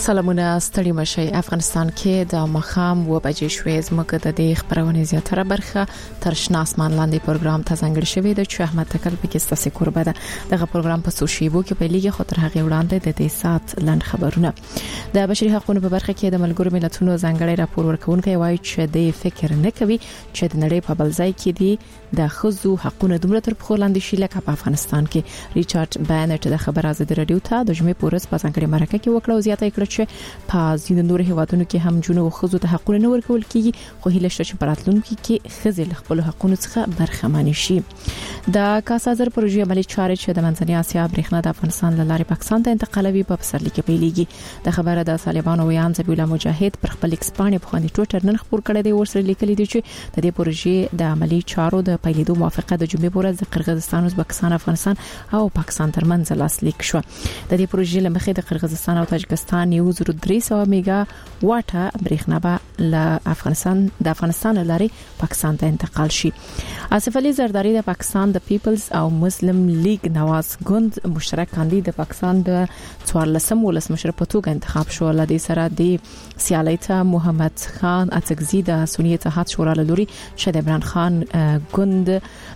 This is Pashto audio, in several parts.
سلامونه ستړي مشي. افغانستان کې د مخام و بجې شوي زمکه د دې خبرونه زیاتره برخه تر شنه اسمان لاندې پروګرام ته ځانګړی شوی د چې احمد تکل پکې ستاسو قربه ده. دغه پروګرام په سوشيبو کې په لیګه خطر هغه وړاندې د دې سات لند خبرونه د بشري حقوقو په برخه کې د ملګرو ملتونو ځانګړی راپور ورکونکي وایي چې د فکر نه کوي چې د نړۍ په بل ځای کې دي د خزو حقوقو دومره تر پخو لاندې شي لکه په افغانستان کې. ریچارډ بانټ د خبر ازادي رادیو ته د جمعې پورس په ځانګړي مرکه کې وکړه او زیاته کړ چې په ځینو نور هیوادونو کې هم جنو خزو ته حقوق نه ورکول کیږي، خو هیله شته چې پراتلونکو کې خزې خپل حقوقو څخه برخمن شي. د کاسازر پروژې عملي چارې چې د منځنۍ اسیا برېښنا د افغانستان له لارې پاکستان ته انتقالوي په پسرلي کې پیلېږي. د خبره د طالبانو ویان ذبیح الله مجاهد پر خپل ایکسپانې په باندې ټویټر نن خبر کړی دی ورسره لیکلي دي چې د دې پروژې د عملي چارو د پیلېدو موافقه د جمعې په ورځ د قرغیزستان، ازبکستان، افغانستان او پاکستان ترمنځ لاسلیک شو. د دې پروژې لمخې د قرغیزستان او تاجکستان 300 میگا واټه برېښنا به له افغانستان لارې پاکستان ته انتقال شي. آصف علي زرداری د پاکستان د پیپلز او مسلم لیگ نواز ګوند مشترک کاندید د پاکستان د 14 ولسمشر په توګه انتخاب شو. لدې سره د سیالۍ ته محمد خان اڅکزي د سنی اتحاد شورا له لوري شهید عمران خان ګوند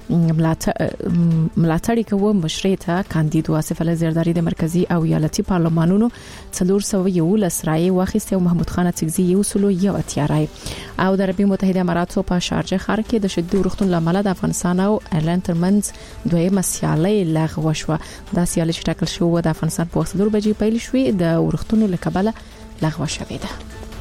ملاتړي کوي مشري ته کاندید. آصف علي زرداری د مرکزی او ایالتي پارلمانونو 411 رای واخیسته او محمود خان اڅکزي 101 رای. او د عربي متحده اماراتو په شارجه ښار کې د شدید ورښتونو لامل د افغانستان او ایرلند ترمنځ دویمه سیالۍ لغوه شوه. دا سیالۍ چې ټاکل شوې و د افغانستان په وخت 4 بجې پیل شوې د ورښتونو له کبله لغوه شوې ده.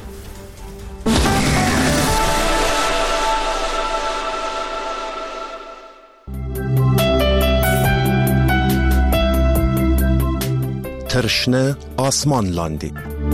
ترشنه آسمان لاندې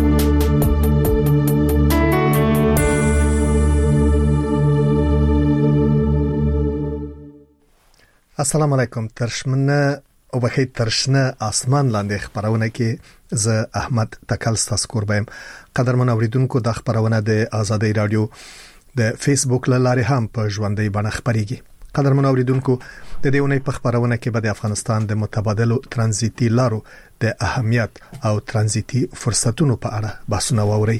السلام علیکم. ترشنه او بخیر ترشنه آسمان لاندې خبرونه کې زه احمد تکل ستاسو قربایم. قدرمن اوریدونکو د خبرونه د آزادۍ رادیو د فیسبوک لارې هم په ژوندۍ بڼه خبريږي. قدرمن اوریدونکو د دې ونې په خبرونه کې به د افغانستان د متبادلو ترانزیتي لارو د اهمیت او ترانزیتي فرصتونو په اړه بحثونه ووري.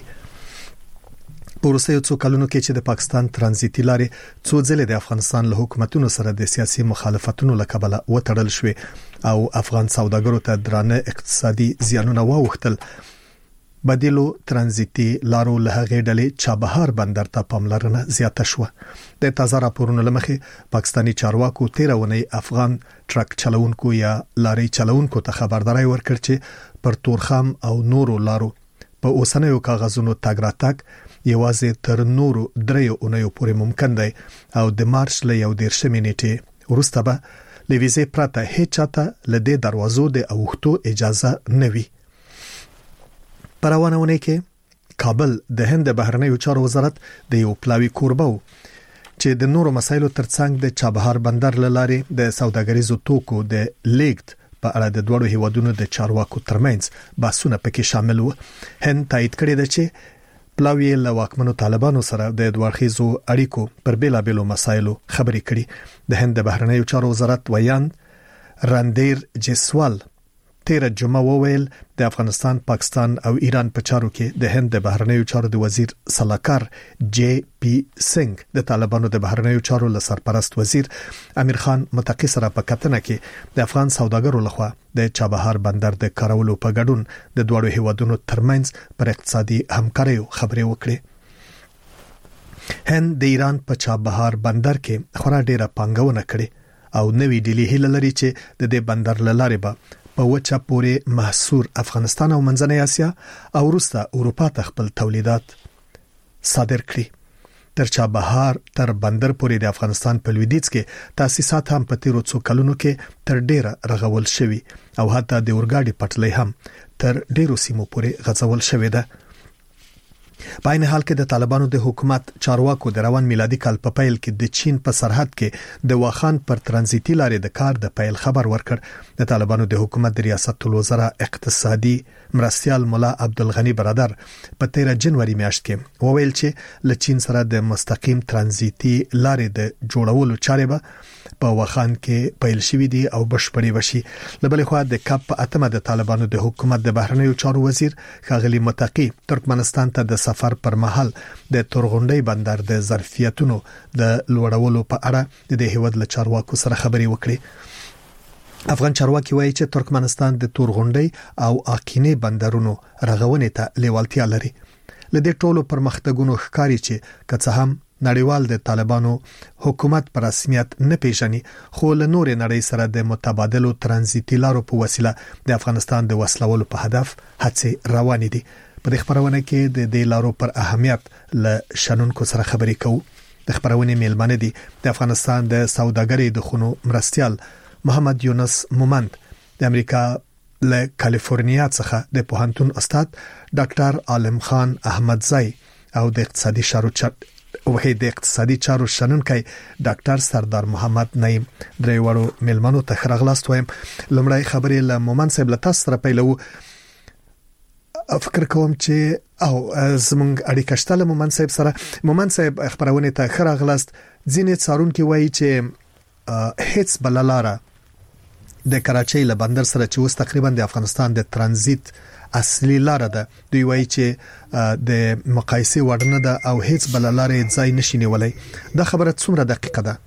پروسه څو کلونو کې چې د پاکستان ترانزیتي لارې څو ځله د افغانستان له حکومتونو سره د سیاسي مخالفتونو لکبله وټړل شوې او افغان سوداګرو ته درانه اقتصادي زیانونه واوښتل. بدیلو ترانزیتي لارو له هغې ډلې چابهار بندر ته پاملرنه زیاته شوه. د تازه راپورونو لمخې پاکستانی چارواکو 13 ونې افغان ټرک چلوونکو یا لارې چلوونکو ته خبرداري ورکړ چې پر تورخم او نورو لارو په اوسنیو کاغذونو تګ راتګ یوازې تر نورو 3 اونیو پورې ممکن دی او د مارچ له 11 نیټې وروسته به لویزه پرته هیڅ چاته له دې دروازو د اوښتو اجازه نه وي. پروانونه کې کابل د هند بهرنیو چارو وزارت د یو پلاوی کوربو چې د نورو مسایلو ترڅنګ د چابهار بندر لارې د سوداګریزو توکو د لیګت په اړه د دوړو هیوادونو د چارواکو ترمنځ بحثونه پکې شامل وو. هند تایید کړی دی چې پلاوی له واکمنو طالبانو سره د دوړخیزو اړیکو پر بیلابیلو مسایلو خبرې کړي. د هند بهرنیو چارو وزارت ویان راندیر جسوال 13 جمعه وویل د افغانستان، پاکستان او ایران په چارو کې د هند د بهرنیو چارو د وزیر صلاحکار جی پی سنگ د طالبانو د بهرنیو چارو له سرپرست وزیر امیر خان متقی سره په کتنه کې د افغان سوداګرو لخوا د چابهار بندر د کارولو په ګډون د دوړو هیوادونو ترمنځ پر اقتصادي همکارۍ خبرې وکړي. هند د ایران په چابهار بندر کې خورا ډیره پانګونه کړې او نوې ډیلی هیله لري چې د دې بندر لارې به په وچه پورې محصور افغانستان او منځنۍ اسیا او وروسته اروپا ته خپل تولیدات صادر کړي. تر چابهار تر بندر پورې د افغانستان په لویدیځ کې تاسیسات هم په تیرو څو کلونو کې تر ډیره رغول شوي او حتی د اورګاډي پټلۍ هم تر ډیرو سیمو پورې غځول شوې ده. په عین حال کې د طالبانو د حکومت چارواکو د روان میلادي کال په پیل کې د چین په سرحد کې د واخان پر ترانزیتي لارې د کار د پیل خبر ورکړ. د طالبانو د حکومت د ریاست الوزرا اقتصادي مرستيال مولا عبدالغنی برادر په 13 جنوري میاشت کې وویل چې له چین سره د مستقیم ترانزیتي لارې د جوړولو چارې به په واخان کې پیل شوې دي او بشپړې وشي. لبلې خو د کاپ په اتمه د طالبانو د حکومت د بهرنیو چارو وزیر ښاغلي متقی ترکمنستان ته د سفر پر مهال د تورغونډي بندر د ظرفیتونو د لوړولو په اړه د هیواد له چارواکو سره خبري وکړي. افغان چارواکي وایي چې ترکمنستان د تورغونډي او اقینه بندرونو رغونې ته لیوالتیا لري. لدې ټولو پرمختګونو ښکاری چې کڅ هم نړیوال د طالبانو حکومت پر رسمیت نه پیژني، خو له نورې نړۍ سره د متبادلو ترانزیتي لارو په وسیله د افغانستان د وسلولو په هدف هڅې روانې دي. په دې خبرونه کې د دې لارو پر اهمیت له شنونکو سره خبرې کوو. د خبرونې میلمنه دي د افغانستان د سوداګرۍ د خونو مرستيال محمد یونس مومند، د امریکا له کالیفورنیا څخه د پوهنتون استاد ډاکټر عالم خان احمدزئی او د اقتصادي چارو شنونکي ډاکټر سردار محمد نعیم. درېوړو میلمنو ته خراغلاست وایم. لمړی خبرې له مومند صاحب له تاسو سره پیلو. فکر کوم چې او زمونږ اړیکه شته له مومند صاحب سره. مومند صاحب خبرونه ته خراغلاست. ځینې څارونکو وایي چې هیڅ بللاره د کراچۍ له بندر سره چې اوس تقریبا د افغانستان د ترانزیت اصلي لار ده، دوی وایي چې د مقایسه وړنه ده او هیڅ بللاره ځای نشي نیولای. دا خبره څومره دقیقه ده؟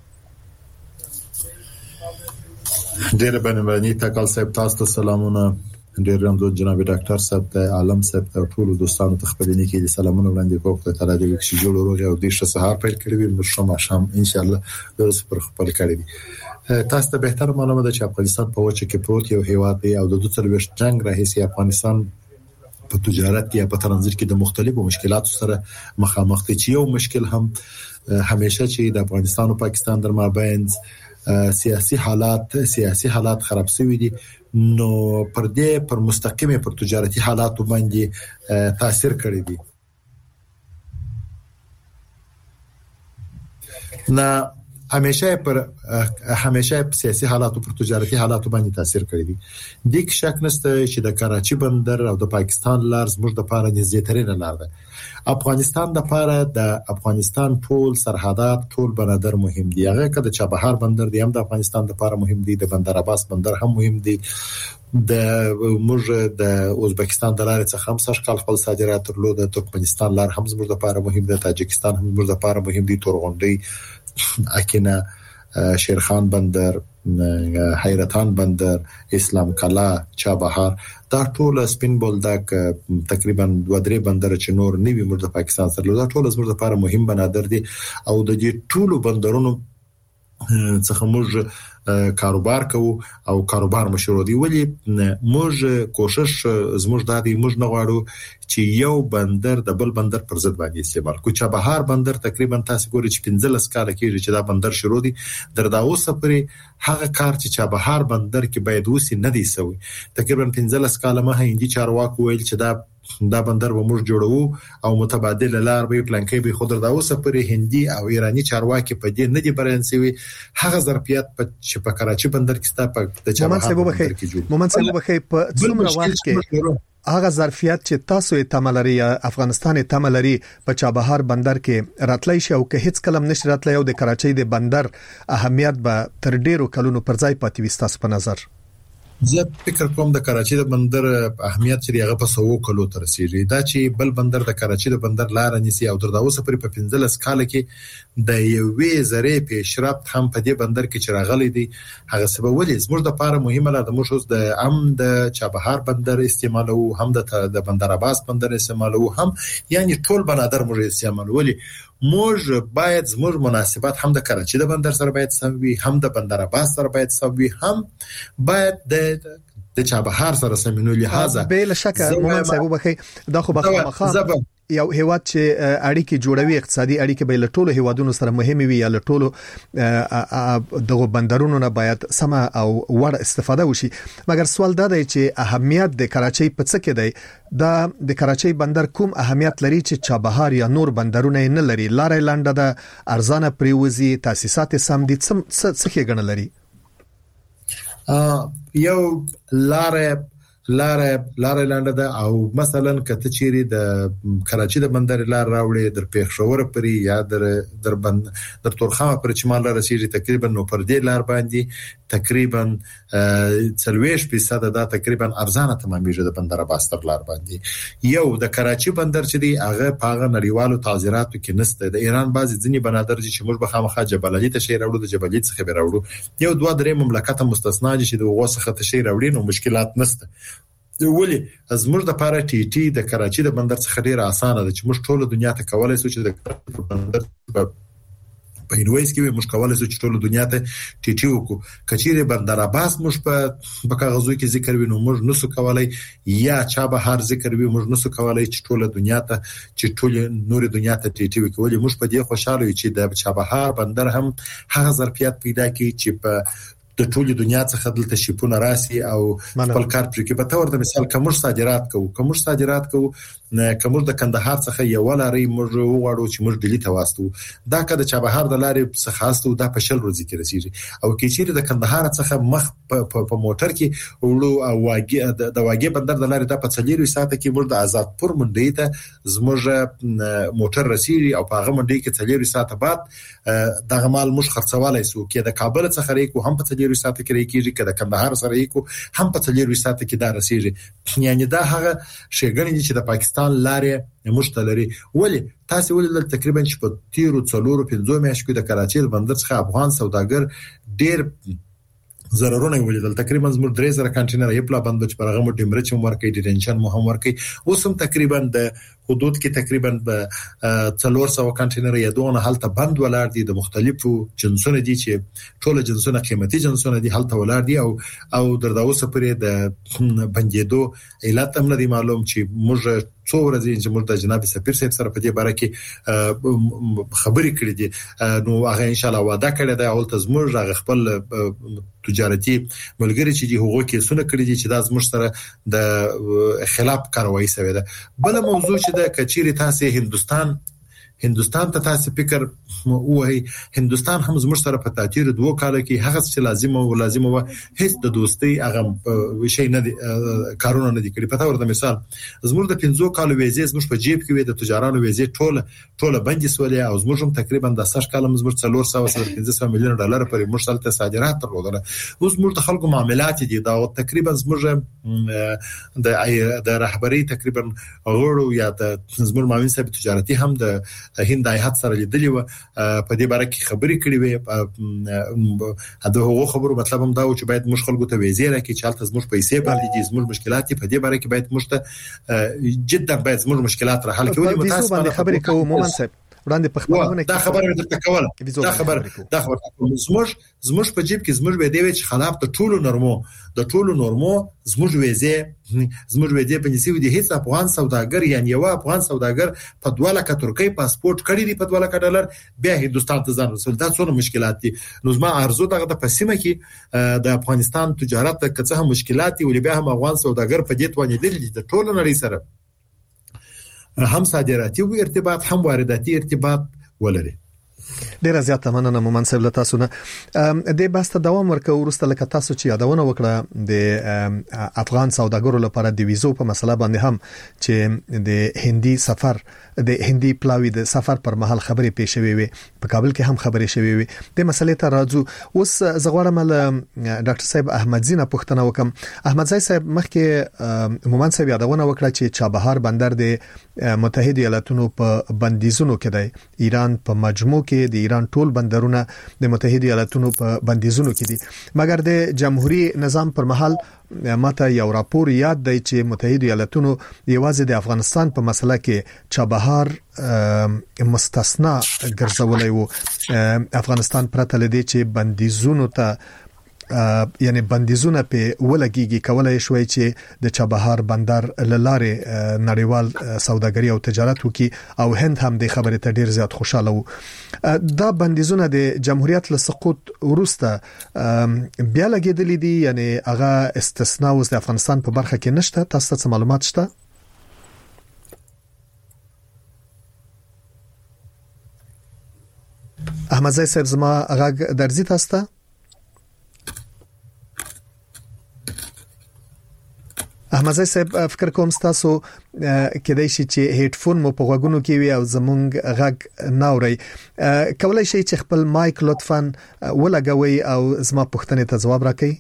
ډېر باندې تکل صاحب تاسو ته سلامونه. ډېر رحمت جناب ډاکټر صاحب ته، عالم صاحب ته، ټول دوستانو ته خپلینه کې د سلامونه وړاندې کوم. ته تعالی دې چې جوړ وروغي او دې ښه سهار پیل کړی وي، نو شوم شام ان شاء الله درس پر خپل کړی وي. تاسو ته بهتر معلومه ده چې افغانستان په وچه کې پروت یو هیواد دی او د 240 جنگ راهیسي افغانستان په تجارت کې یا په ترانزیت کې د مختلفو مشکلاتو سره مخامخ دي. چې یو مشکل هم همیشه چې د افغانستان او پاکستان در مابین سیاسي حالات خراب شوي دي، نو پر دې پر مستقیمه پر تجارتي حالات باندې تاثیر کړی دی. نه همیشه پر سیاسي حالات او پر تجارتي حالات باندې تاثیر کړی دی. د کې شک نشته چې د کراچي بندر او د پاکستان لار زموږ د پاره نږدې ترين لار ده. افغانستان د پاره د افغانستان ټول سرحدات ټول بندر مهم دي. هغه کده چابهار بندر دی هم د افغانستان د پاره مهم دي، د بندر عباس بندر هم مهم دي. د موږ د ازبکستان د لارې څخه هم سږ کال خپل صادرات درلود. د ترکمنستان لار هم زموږ د پاره مهم ده، تاجکستان هم زموږ د پاره مهم دي، تورغونډي، اکینه، شیرخان بندر، حیرتان بندر، اسلام کلا، چابهار، دا ټول سپین بولدک تقریبا 2-3 بندر چې نور نیوي موږ د پاکستان سره دا ټول زموږ لپاره مهم بنادر دي او د دې ټولو بندرونو څخه موږ کاروبار کوو او کاروبار مشروع دی. ولی موږ کوشش زموږ د دې موږ نه غواړو چې یو بندر د بل بندر پر ضد باندې استعمال کو. چابهار بندر تقریبا تاسو ګورئ چې 15 کال کېږي چې دا بندر شروع دي. دا اوسه پرې هغه کار چې چابهار بندر کې باید وسی نه دی سوی. تقریبا 15 کال مخه هندي چارواکو ویل چې دا بندر به موږ جوړو او متبادل لار به پلانکې به خود دا اوسه پرې هندي او ایرانی چارواکي په دې نه دي برانسوي. هغه ظرفیت په کراچي بندر کې ستا په د چابهار بندر کې جوړ. مومن صاحب بخې په څومره وخت کې هغه ظرفیت چې تاسو یې تملري یا افغانستان یې تملري په چابهار بندر کې راتلای شي او که هیڅ کلم نشي راتلای او د کراچۍ د بندر اهمیت به تر ډیرو کلونو پر ځای پاتې وي تاسو په نظر؟ زه فکر کوم د کراچۍ د بندر اهمیت چې هغه په 100 کلو تر رسیدي. دا چې بل بندر د کراچۍ د بندر لار نیسي او تر دا اوسه پرې په 15 کال کې د یوې ذره پیشرفت هم په دې بندر کې چرغلې دي. هغه سبب ولې زموږ د لپاره مهمه ده موږ د د چابهار بندر استعمالو، هم د بندر عباس بندر استعمالو، هم یعنی ټول بندر موږ استعمالو. ولې موږ باید زموږ مناسبات هم د کراچۍ د بندر سره باید سموي، هم د بندر عباس سره باید سموي، هم باید د چابهار سره سمینو. لہذا بل شک مومن صاحب بخې دا خو بخامخه یو هیواد چې اړیکې جوړوي اقتصادي اړیکې به له ټولو هیوادونو سره مهمه وي یا له ټولو دغه بندرونو نه باید سم او وړ استفاده وشي مګر سوال دا دی چې اهمیت د کراچۍ په څه کې دی د کراچۍ بندر کوم اهمیت لري چې چابهار یا نور بندرونه نه لري لارې لانډه د ارزانه پریوزي تاسیسات سم دي څه کې غن لري یو لارې لاندې ده او مثلا کته چيري د کراچي د بندر لار راوړي در پېښور پرې یا در تورخم پر چمال رسیدي تقریبا نو پر دې لار باندې تقریبا 40% دا تقریبا ارزانه تمامېږي د بندر باستر لار باندې یو د کراچي بندر چې دی هغه پاغه نړیوالو تعزیراتو کې نسته د ایران بعضي ځینی بنادر چې موږ به خامخا جبل علي ته شي راوړو د جبل علي څخه به راوړو یو دوه درې مملکت مستثنا دي چې د وسخه ته شي راوړي نو مشکلات نسته ولې زموږ د پاره ټي د کراچي د بندر څخه ډیره اسانه ده چې موږ ټوله دنیا ته کولای شو چې د بندر په انویس کې موږ کولای شو چې ټوله دنیا ته ټي وکړو کچېره بندر عباس موږ په کاغذو کې ذکر وینو موږ نسو کولای یا چابهار ذکر وینو موږ نسو کولای چې ټوله دنیا ته چې ټوله نور دنیا ته ټي وکړو موږ په دې خوشاله یو چې د چابهار بندر هم هغه ظرفیت پیدا کړي چې په د ټولې دنیا څخه دلته شیپونه راسي او خپل کار پرې کې په تور د مثال کوم صادرات کوو کوم د کندهار څخه یو لاري موږ وغواړو چې موږ ډیلی ته واسطو دا کده چابهار د لارې څخه خاصو دا په شل ورځې کې رسیږي او کې چې د کندهار څخه مخ په موټر کې وړو او د واګي بندر د لارې د په 4 ساعت کې موږ د آزادپور منډي ته زموږ موټر رسیږي او په هغه منډي کې 4 ساعت بعد دغه مال موږ خرڅوالای سو کې د کابل څخه ریکو هم په 4 ساعت کې ریکيږي کده کندهار سره ریکو هم په 4 ساعت کې دا رسیږي یعنی دا هغه شیګنې چې د پاکستان لارې مشتلري ولی تاسو ولې تقریبا چې په 13 میاشتو کې د کراچي بندر څخه افغان سوداګر ډېر ضررونه ولیدل تقریبا زموږ 3000 کنټینر یې پلا بند چې پرغه مو ټمپریچر ورکې ډیټنشن مو هم ورکې اوسم تقریبا د حدود کې تقریبا 400 کنټینر یا دونه حالت بند ولر دي د مختلفو جنسونو دي چې ټول جنسونه قیمتي جنسونه دي حالت ولر دي او درداوسه پرې د بندیدو علت هم نه معلوم چې موږ څو ورځې چې موږ د جناب سفیر صاحب سره په دې باره کې خبرې کړې دي نو هغه ان شاء الله وعده کړی دی او تاسو موږ خپل تجارتي ملګری چې هغه کې سونه کړی دي چې دا زموږ سره د خلاف کاروایی شوی ده بل موضوع چې د کچيري تاسو هندستان ته تاسو فکر وای هندستان هم زموږ سره په تاثیر 2 کال کې هغه څه لازم و هیڅ د دوستۍ هغه شي نه کارونه نه دي کړی په تور د مثال زموږ د 15 کال ویزې زموږ په جیب کې د تجارانو ویزې ټوله بندي سولې او زموږ هم تقریبا د 10 کال زموږ 415 میلیون ډالر پرې مرسل ته صادرات درلودل اوس موږ د خلکو معاملات دي دا تقریبا زموږ د رهبری تقریبا غوړو یا د زموږ معاون صاحب تجارتي هم د هند ایت سره لیدلی و په دې باره کې خبرې کړې وې دا هغه خبرو مطلب هم دا و چې باید موږ خلکو ته ویزې راکړي چې حالت زموږ پیسې باندې دي زموږ مشکلات په دې باره کې باید موږ ته جدا باید زموږ مشکلات را حل کړو متاسفانه خبرې کوو مومن صاحب وړاندې په خبرونه کې دا خبره درته کوله دا خبره زموږ په جيب کې زموږ به دی چې خلاف د ټولو نورمو زموږ ویزې په نسبت دي هیڅ افغان سوداګر یعنی یو افغان سوداګر په 2 لک ترکی پاسپورت کړی دی په 2 لک ډالر بیا هندستان ته ځان رسول دا څونه مشکلات دي نو زما ارزو دغه د پسیمه کې د افغانستان تجارت ته څه مشکلات دي ولې بیا هم افغان سوداګر په دې توانې دي د ټولو نړۍ سره هم صادراتي او ارتباط هم وارداتي ارتباط ولري ډیره زیاته مننه مومن صاحب له تاسو نه د باسته دوام ورکو ورسته لکه تاسو چې یادونه وکړه د افغان سوداګرو لپاره د ویزو په مسله باندې هم چې د هندي پلاوی د سفر پر مهال خبرې پیښ شوې وي په کابل کې هم خبرې شوې وي د مسلې ته راځو اوس زغوړم ډاکټر صاحب احمدزی نه پوښتنه وکم احمدزی صاحب مخکې مومن صاحب یادونه وکړه چې چابهار بندر د متحده ایالاتونو په بندیزونو کې دی ایران په مجموع کې د ایران ټول بندرونه د متحده ایالاتونو په بندیزونو کې دي مګر د جمهوریت نظام پر مهال ماته یو راپور یاد دی چې متحده ایالاتونو یوازې د افغانستان په مسله کې چابهار مستثنا ګرځولای وو افغانستان پرته لدی چې بندیزونو ته یعنی بندیزونه په ولګيږي کولای شوی چې د چابهار بندر لاره نړیوال سوداګري او تجارت وکي او هند هم د خبرې ته ډیر زیات خوشاله وو. دا بندیزونه د جمهوریت له سقوط وروسته بیا لګیدلې دي، یعنی هغه استثناء اوس د افغانستان په برخه کې نشته. تاسو ته معلومات شته؟ احمد زئی صاحب زما غږ درځي تاسو ته؟ احمد زئی صاحب فکر کوم تاسو کېدای شي چې هډفون مو په غوږونو کې وي او زمونږ غږ ناوري. کولای شي چې خپل مایک لطفاً ولګوي او زما پوښتنې ته ځواب راکړي.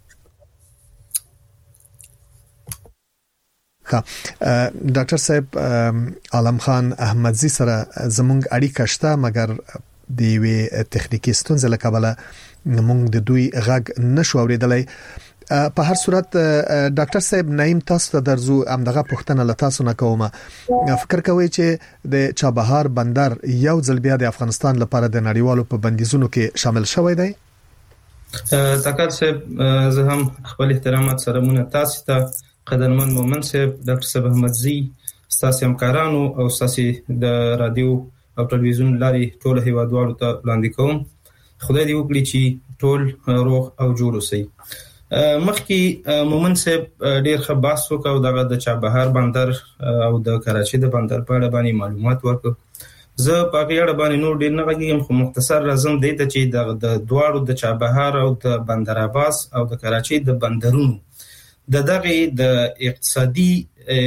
ډاکټر صاحب عالم خان احمدزي سره زمونږ اړیکه شته، مګر د وی تخنیکی ستونزې له کبله موږ د دوی غږ نشو اوریدلای. په هر صورت ډاکټر صاحب نعیم تاسو ته درځو، امدغه پوښتنه له تاسو نه کومه. فکر کوئ چې د چابهار بندر یو ځل بیا د افغانستان لپاره د نړیوالو په بندیزونو کې شامل شوی دی؟ تاکل صاحب زه هم خپل احترامات سره مونږ تاسو ته قدرمن مومن صاحب، ډاکټر صاحب احمدزي، تاسو همکارانو او تاسو د رادیو او ټلویزیون لاري ټول هیوادوالو ته وړاندې کوم. خدای دې وکړي چې ټول روغ او جوړ اوسئ. مخکې مومن صاحب ډېر ښه بحث وکړ دغه د چابهار بندر او د کراچي د بندر په اړه باندې معلومات ورکړ. زه په هغه اړه باندې نور ډېر نه غږیږم، خو مختصر راځم دې ته چې د دواړو د چابهار او د بندر عباس او د کراچي د بندرونو دغه د اقتصادي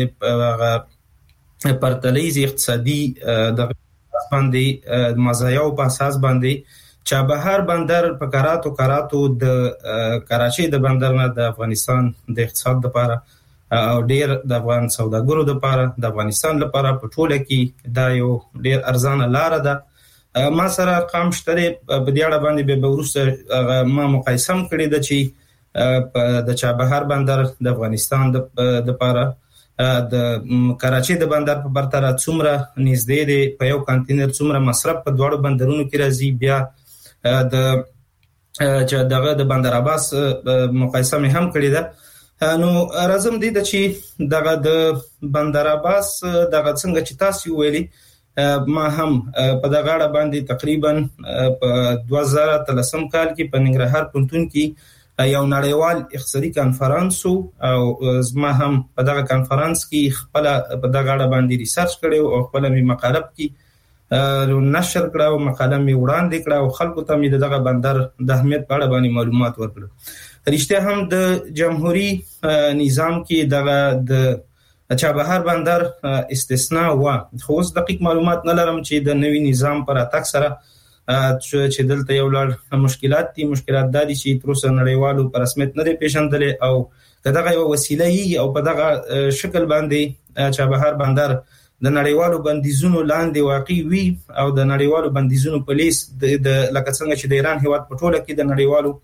پرتلیز اقتصادي د باندې مزایا او په اساس باندې چابهار بندر په کراتو د کراچي د بندر نه د افغانستان د اقتصاد لپاره او ډیر د افغان سوداګرو لپاره د افغانستان لپاره په ټوله کې دا یو ډیر ارزانه لار ده. ما سره ارقام شته په دې اړه باندې به ورسره ما مقایسه کړې ده چې د چابهار بندر د افغانستان د لپاره د کراچي د بندر په پرتله څومره نږدې دی، په یو کانټینر څومره مصرف په دوړو بندرونو کې راځي. بیا د چې دغه د بندر عباس مقایسه مې هم کړې ده. نو راځم دې ته چې دغه د بندر عباس دغه څنګه چې تاسو ویلي، ما هم په دغه اړه باندې تقریبا په 2013 کال کې په ننګرهار پونتون کې یو نړیوال اقتصادي کانفرنس او زما هم په دغه کانفرنس کې خپل په دغه اړه باندې ریسرچ کړو او خپل می مقاله کې نشر کړه او مقاله می وړاندې کړه او خلکو ته می دغه بندر د اهمیت په اړه باندې معلومات ورکړل. رښتیا هم د جمهوریت نظام کې دغه د چابهار بندر استثناء و، خو اوس دقیق معلومات نه لرم چې د نوي نظام پر اتاک سره چې دلته یو لړ مشکلات دي د دي چې تر اوسه نړیوالو په رسمیت نه پیژندل او دغه یو وسیله ای او په دغه شکل باندې چابهار بندر د نړیوالو بندیزونو لاندې واقع وي او د نړیوالو بندیزونو په لیست د لکه څنګه چې د ایران هیواد په ټوله کې د نړیوالو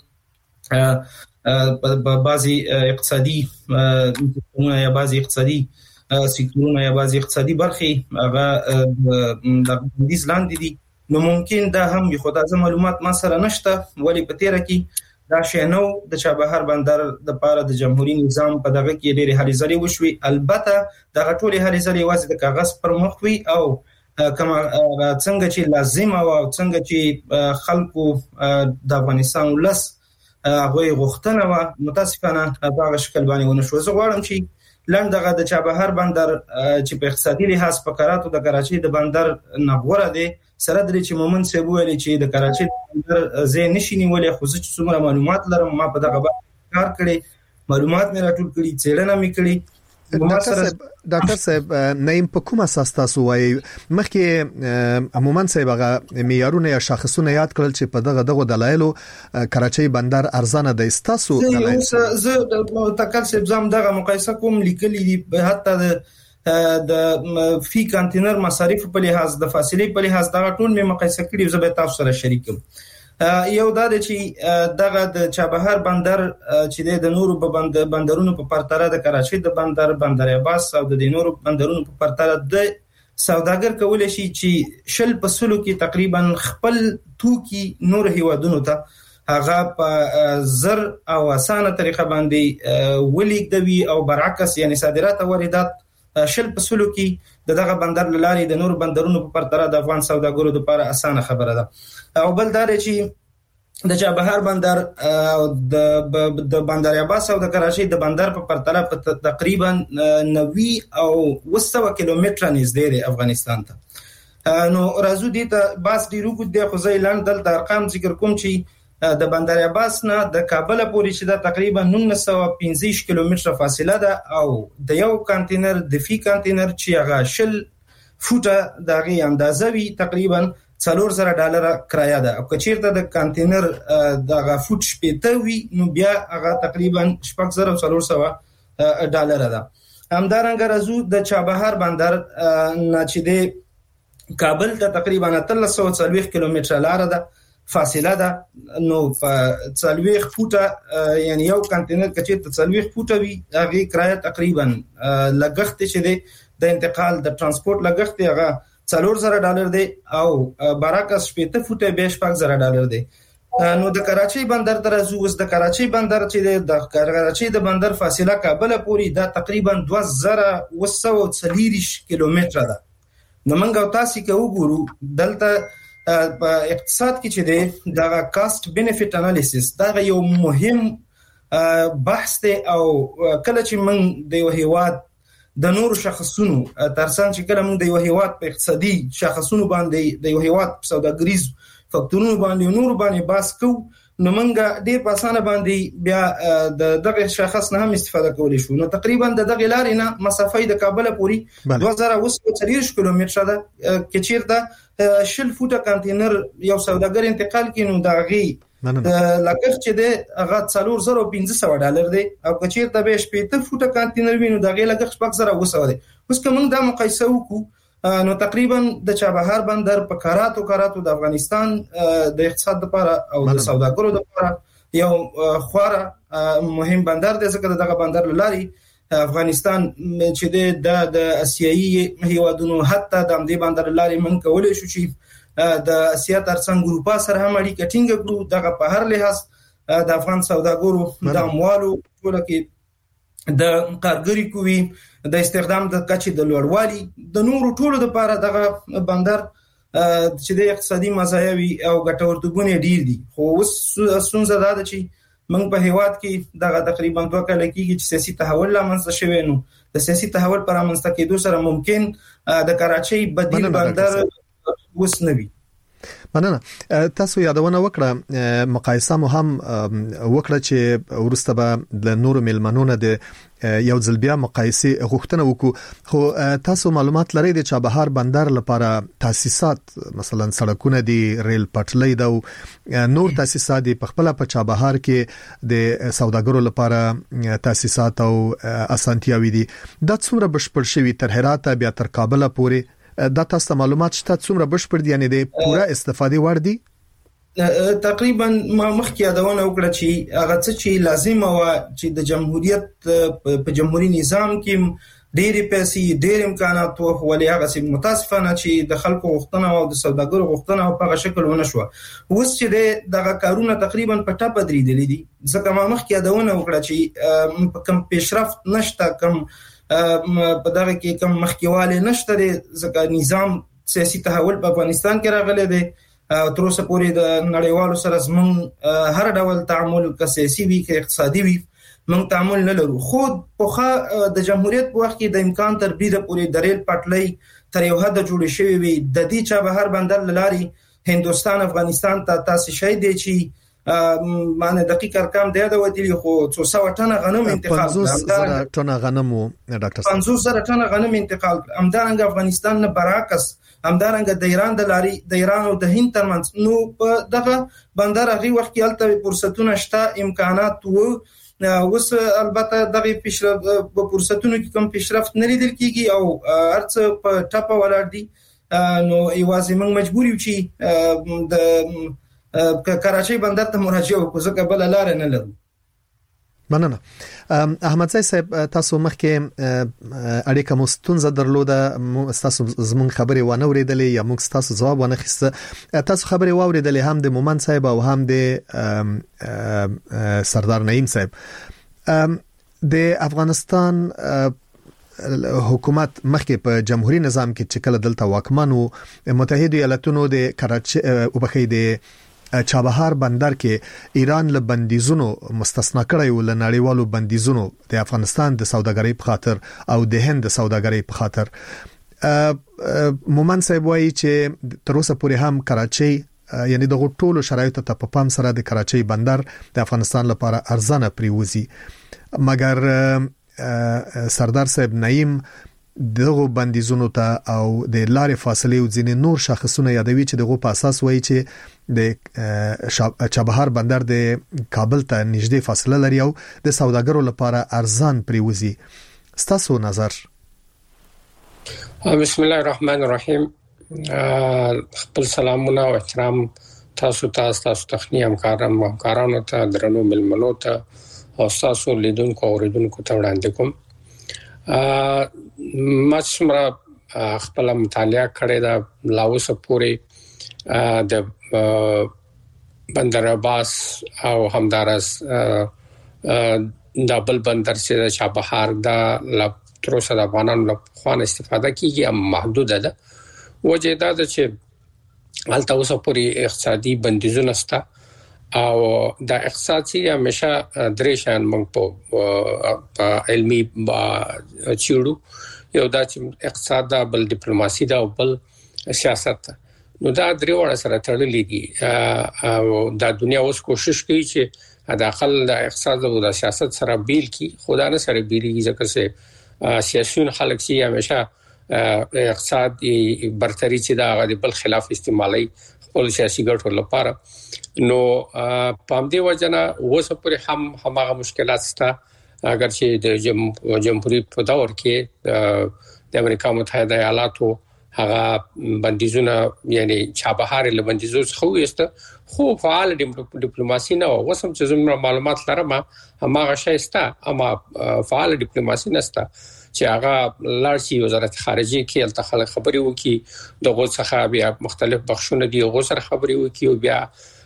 بعضی اقتصادي یا بعضی اقتصادي سکتورونه یا بعضی اقتصادي برخې هغه د بندیز لاندې دي. نو ممکن دا هم یو خدای معلومات ما سره نشته، ولی په تیر کې دا شینو د چابهار بندر د پاره د جمهوریت نظام په دغه کې ډېری هلې ځلې وشوي. البته دغه ټولې هلې ځلې واسه د کاغذ پر مخ وي او کما څنګه چې لازم او څنګه چې خلکو د افغانستان ولس هغه غوښتنه و متاسفانه په هغه شکل باندې ونشو. زه غواړم چې لندغه د چابهار بندر چې په اقتصادي لحاظ په کراتو د کراچي د بندر نغوره دي سره درې چې مومن څه ویلي چې د کراچي بندر زه نشینی ولې خو چې څومره معلومات لرم ما په دغه کار کړی، معلومات مې راټول کړي، څېړنه مې کړې. ډاکټر صاحب نیم په کوم اساس تاسو وایي مخکې عموما صاحب هغه معیارونه یا شاخصونه یاد کړل چې په دغه دلایلو کراچي بندر ارزانه دی؟ تاسو دلایل زه تکل صاحب زم دغه مقایسه کوم لیکلي دي، حتی د فی کانټینر مصارف په لحاظ د فاصله په لحاظ دا ټول مې مقایسه کړی، زه به تاسو سره شریکم. یو دا چې دغه د چابهار بندر چې د نورو بندرونو په پرتله د کراچي د بندر عباس او د نورو بندرونو په پرتله د سوداګر کولای شي چې شل په سلو کې تقریبا خپل توکي نور هیوادونو ته هغه په زر او اسانه طریقه باندې ولیکدوي او برعکس یعنی صادرات او واردات شل په سلو کې دغه بندر لاري د نور بندرونو په پرتله د افغان سوداګرو لپاره اسانه خبره ده او بل دا چې د چابهار بندر د بندر عباس او د کراچۍ د بندر په پرتله په تقریبا 90 او 100 کیلومتره نږدې دی افغانستان ته نو راځو دي ته باس ډیرو کو د خوځي لاند دلته ارقام ذکر کوم چې د بندر عباس نه د کابل پورې چې دا تقریبا 915 کیلومتره فاصله ده او د یو کانټینر د فی کانټینر چې هغه شل فوټه دغه اندازه وی تقریبا $4000 کرایه ده او کچیرته د کانټینر دغه فوټ شپته وی نو بیا هغه تقریبا $6400 ده همدارنګه راځو د چابهار بندر نه چې د کابل ته تقریبا 340 کیلومتره لار ده فاصله ده نو په 40 فوټه یعنی یو کانټینر کچیرته 40 فوټه وی هغه کرایه تقریبا لګښت چې د انتقال د ترانسپورت لګښت هغه $4000 دی او برعکس 70 فوټه به $6000 دی نو د کراچۍ بندر تر اوس د کراچۍ بندر چې د کراچۍ د بندر فاصله کابل پورې دا تقریبا 2140 کیلومتره ده نو موږ تاسو کې وګورو دلته په اقتصاد کې چې دی دا کاست بینیفیټ انالیسس دا یو مهم بحث دی او کله چې موږ د یو هیواد د نور شخصونو ترڅنګ چې کله موږ د یو هیواد په اقتصادي شخصونو باندې د یو هیواد په سوداګریز فاکتورونو باندې نور باندې باس کو نو موږ ډېر په اسانه باندې بیا دغه شخص نه هم استفاده کولی شو نو تقریبا دغه لارې نه مسافه د کابل پورې 2040 کیلومتره ده چې چیرته شل فوټه کانټینر یو سوداګر انتقال کینو دغه لګښت چې دی هغه $4500 دی او کچیرته به 70 فوټه کانټینر وینو دغه لګښت $6000 دی اوس کوم دا مقایسه وکړو نو تقریبا د چابهار بندر په کاراتو د افغانستان د اقتصاد لپاره او د سوداګرو لپاره یو خورا مهم بندر دی ځکه دغه بندر لاري افغانستان چې د اسیایي هیوادونو حتی د امدی بندر لاري من کولای شو چې د اسیا ترڅنګ اروپا سره هم اړیکې ټینګ کړو دغه په هر لحاظ د افغان سوداګرو د اموالو ټول کې د کارګری کوي د استخدام د کچې د لوړوالي د نورو ټولو لپاره دغه بندر چې د اقتصادي مزایاوي او ګټورتوبونه ډیر دي خو اوس څنګه دا چې موږ په هیواد کې دغه تقریبا 2 کال کېږي چې سیاسي تحول لامنځته شوی نو د سیاسي تحول پر امنځته کېدو سره ممکن د کراچۍ بدیل بندر وسنوي مننه تاسو یادونه وکړه مقایسه مو هم وکړه چې ورسته به د نور ملمنونه د یو ځل بیا مقایسه غوښتنه وکړو خو تاسو معلومات لرئ د چابهار بندر لپاره تاسیسات مثلا سړکونه دي ریل پټلۍ دا نور تاسیسات په خپل په چابهار کې د سوداګرو لپاره تاسیسات او اسانتیاوي دي د څومره بشپړ شوی تر هرات بیا تر کابل پورې دا تاسو معلومات شته څومره بشپړ دي یعنی د پوره استفاده وړ دي تقریبا ما مخکې یادونه وکړه چې هغه څه چې لازم و چې د جمهوریت په جمهوریت نظام کې ډېر پیسې ډېر امکانات او ولې هغه سي متاسفانه چې د خلکو غوښتنه او د سوداګرو غوښتنه په هغه شکل ونه شو اوس چې دغه کارونه تقریبا په ټاپ درېدلې دي ځکه ما مخکې یادونه وکړه چې کم پیشرفت نشته کم په دغه کې کم مخکېواله نشته ځکه نظام سیاسي تحول په افغانستان کې راغلی دی تر اوسه پورې د نړیوالو سره زمون هر ډول تعامل که سیاسي وي که اقتصادي وي موږ تعامل نه لرو خو په د جمهوریت په وخت کې د امکان تر بیره پورې د ریل پټلۍ تر یو حد جوړ شوی وي د دې چابهار بندر لاري هندستان افغانستان ته تاسو شای دی چې معنی دقیق ارقام دی دا وتلی خو 200 ټنه غنم انتقال 500 ټنه غنم ډاکټر 500 ټنه غنم انتقال همدارنګه افغانستان نه برعکس همدارنګه د ایران د لاري د ایران او د هند ترمنځ نو په دغه بندر هغه وخت کې الته فرصتونه شته امکانات وو اوس البته دغه پیشرفت په فرصتونو کې کم پیشرفت نه لیدل کیږي او هرڅه په ټاپه ولاړ دي نو ایوازې موږ مجبور یو چې د کراچۍ بندر ته مراجعه وکړو ځکه بل لار نه لرو مننه. احمد صاحب تاسو مخکې اړیکه مستونزه درلوده، تاسو زمون خبري و نه اوریدلې یا موږ تاسو جواب ونه خسته. تاسو خبري و اوریدلې هم د مومن صاحب او هم د سردار نعیم صاحب. د افغانستان حکومت مخکې په جمهوریت نظام کې چې کله دلته واکمنو متحده ایالاتونو د کراچي او بخې د چابهار بندر کې ایران له بندیزونو مستثنا کړی و، له نړیوالو بندیزونو د افغانستان د سوداګرۍ په خاطر او د هند د سوداګرۍ په خاطر. مومن صاحب وایي چې تر اوسه پورې هم کراچي یعنی د ټولو شرایطو ته په پام سره د کراچي بندر د افغانستان لپاره ارزانه پریوزي، مګر سردار صاحب نعیم دغه بندیزونو ته او د لارې فاصله او ځینې نور شاخصونه یادوي چې دغه په اساس وایي چې د چابهار بندر د کابل ته نږدې فاصله لري او د سوداګرو لپاره ارزان پریوزي. ستاسو نظر؟ بسم الله الرحمن الرحیم. خپل سلامونه او احترام تاسو تخنی همکارانو ته، درنو ملمنو ته او تاسو لیدونکو او اوریدونکو ته وړاندې کوم. ما څومره خپل مطالعه کړې ده لاوسه پورې د بندر عباس او همدارس د بل بندر چې د چابهار د تروسه د افغانانو له خوان استفاده کیږي هم محدوده ده. وجه دا ده چې هلته اوسه پورې اقتصادي بندیزونه شته او د اقتصادي همیشه درې شان موږ په علمي چیړو، یو دا چې اقتصاد دا، بل ډیپلوماسي دا او بل سیاست. نو دا درې وړ سره تړلې دي او د دنیا اوس کوشش کوي چې داخل د اقتصاد او د سیاست سره بیل کی، خدا نه سره بیلږي، ځکه چې سیاسيون خلک چې همیشه اقتصاد برتری چې دا غوډي بل خلاف استعمالي خپل سیاسي ګټو لپاره. نو په دې وجنه اوس پورې هم هغه مشکلات شته، اگر چې د جمهوریت په دور کې د امریکا متحده ایالاتو هغه بندیزونه یعنی چابهار له بندیزو څخه وېسته، خو فعال ډیپلوماسي نه و. وسم چې زموږ معلومات لرم هغه شای شته، اما فعال ډیپلوماسي نشته چې هغه لارسي وزارت خارجه کې التخال خبري وکي، دغه څخه بیا مختلف بخښونه دي غو سره خبري وکي او بیا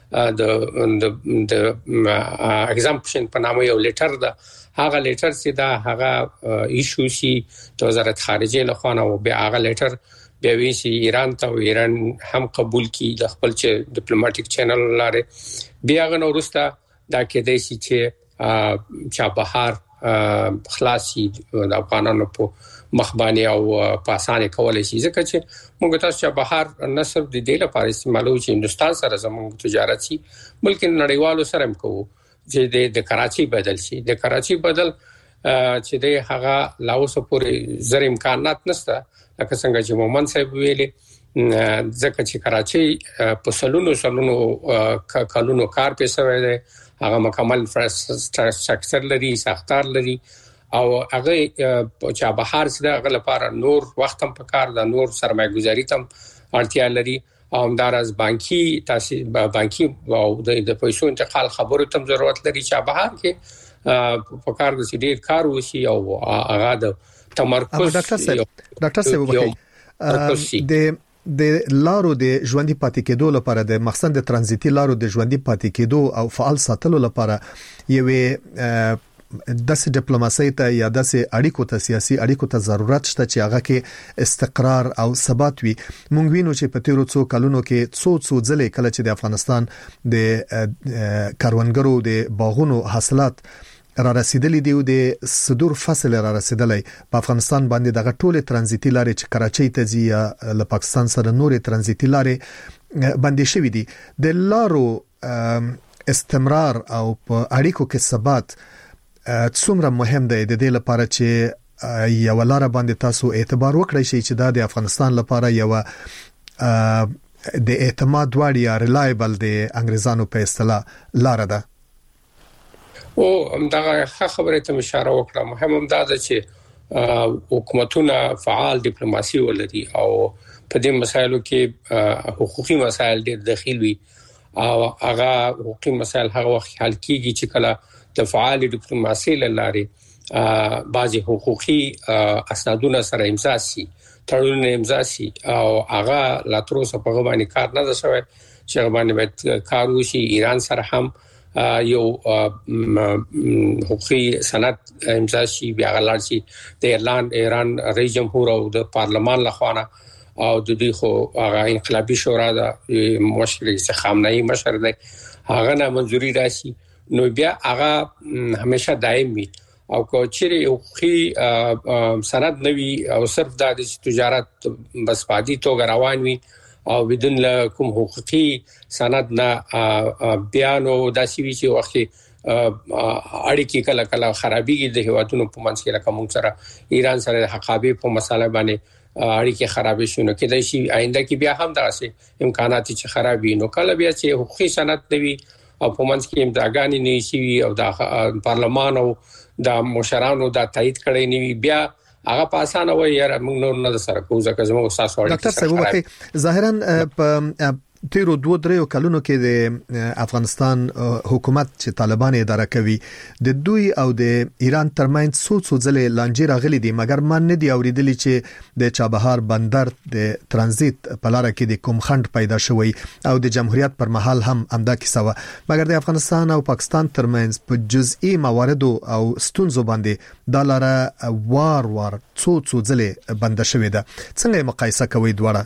د اگزامپشن په نامه یو لیټر ده، هغه لیټر چې دا هغه ایشو سي د وزارت خارجه له خوا او بیا هغه لیټر بیا وی سي ایران ته، ایران هم قبول کی د خپل چې ډیپلوماټیک چینل لاره بیا غنو ورسته دا کې د سي چې چابهار خلاصي د افغانانو په مخباني او په اسانه کولای شي، ځکه چې موږ تاسو چابهار نه صرف د دې لپاره استعمالو چې هندستان سره زموږ تجارت شي، بلکې نړیوالو سره هم کوو چې د کراچي بدل شي. د کراچي بدل چې د هغه لاوسه پورې زر امکانات نشته، لکه څنګه چې مومن صاحب ویلي، ځکه چې کراچي په سلونو کلونو کار پیسوي دی، هغه مکمل انفراستراکچر لري، ساختار لري او هغه چابهار سره هغه لپاره نور وخت هم پکار ده، نور سرمایه‌گذاري تم اړتیا لري او همدارس بانکي او د پیسو انتقال خبرو تم ضرورت لري. چابهار کې پکار د سړي کار وشي او هغه د تمرکز. ډاکټر صاحب د لارو د ژوندۍ پاتې کېدو لپاره د مقصد د ترانزیتي لارو د ژوندۍ پاتې کېدو او فعال ساتلو لپاره یوه د ډیپلوماسي ته یا د اړیکو ته سیاسي اړیکو ته ضرورت شته چې هغه کې استقرار او ثبات وي. مونږ وینو چې په تیرو څو کلونو کې څو ځلې کله چې د افغانستان د کاروانګرو د باغونو حاصلات را رسیدلې دی او د صدور فصل را رسیدلې په افغانستان باندې دغه ټوله ترانزیتي لارې چې کراچۍ ته ځي یا له پاکستان سره نورې ترانزیتي لارې باندې شوې دي. د لارو استمرار او په اړیکو کې ثبات څومره مهم دی د دې لپاره چې یو لار باندې تاسو اعتبار وکړئ چې دا د افغانستان لپاره یو د اعتماد وړ یا ریلایبل د انګریزانو په اصطلاح لار ده؟ او همدغه خبره ته اشاره وکړه. مهم هم دا ده چې حکومتونه فعال ډیپلوماسي ولري او په دې مسایلو کې حقوقي مسایل ډېر دخیل وي او هغه حقوقي مسایل هغه وخت حل کیږي چې کله د فعال ډیپلوماسي لاره بعضي حقوقي اسنادونه سره امضا شي تړونونه امضا شي او هغه لا تر اوسه په غوښتنه کار نه ده شوی چې باندې باید کار وشي. ایران سره هم یو حقوقي سند امضا شي بیا غلار شي د ایران رئیس جمهور او د پارلمان لخوا او د دوی خو هغه انقلابي شورا د مشر خامنه‌ای مشر دی هغه نه منځوري راشي نو بیا هغه همیشه دائم وي او کو چیرې حقوقي سند نوي او صرف د تجارت بس پادي توګه روان وي او بدون کوم حقوقي سند نه بیانو داسې وی چې وخت اړیکې کله کله خرابېږي د هیوادونو په منځ کې لکه موږ سره ایران سره د حقابې په مسله باندې اړیکې خرابې شونه کېدای شي آینده کې بیا هم داسې امکانات چې خرابې نو کله بیا چې حقوقي سند نوي او په منځ کې امداګانی نه شي او د پارلمان او د مشرانو د تایید کړي نیوي بیا هغه په اسانه وایي یاره موږ نور نه سره کوو ځکه زموږ اساس وړي. ډاکټر صاحب وکي ظاهرا په تیرو 2-3 کلونو کې د افغانستان حکومت چې طالبان اداره کوي د دوی او د ایران ترمنځ څو ځلې لانجې راغلي دي مګر من نه دی اوریدلی چې د چابهار بندر د ترانزیت په لار کې د کوم خند پیدا شوی او د جمهوریت پر مهال هم امدا کیسه و مګر د افغانستان او پاکستان ترمنځ په جزئي مواردو او ستونزو باندې د لاره وار څو ځلې بند شوې ده. څنګه مقایسه کوي دواړه؟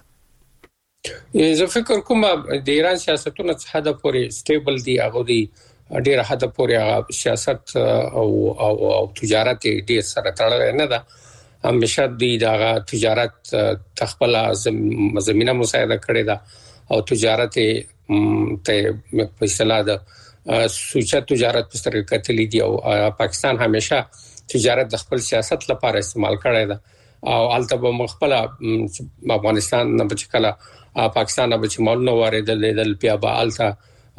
زه فکر کوم د ایران سیاستونه څه حد پورې سټیبل دي هغه دی ډیر حد پورې سیاست او تجارت ډیر سره تړل نه ده همیشه دی دا تجارت تخپل زمينه مساعده کړې ده او تجارت ته په اصطلاح ده سوچه تجارت په سترګه کتلې دي او پاکستان همیشه تجارت د خپل سیاست لپاره استعمال کړی ده او البته مخبل افغانستان نه بچکله پاکستان به چې مال نو واردل بیا به الته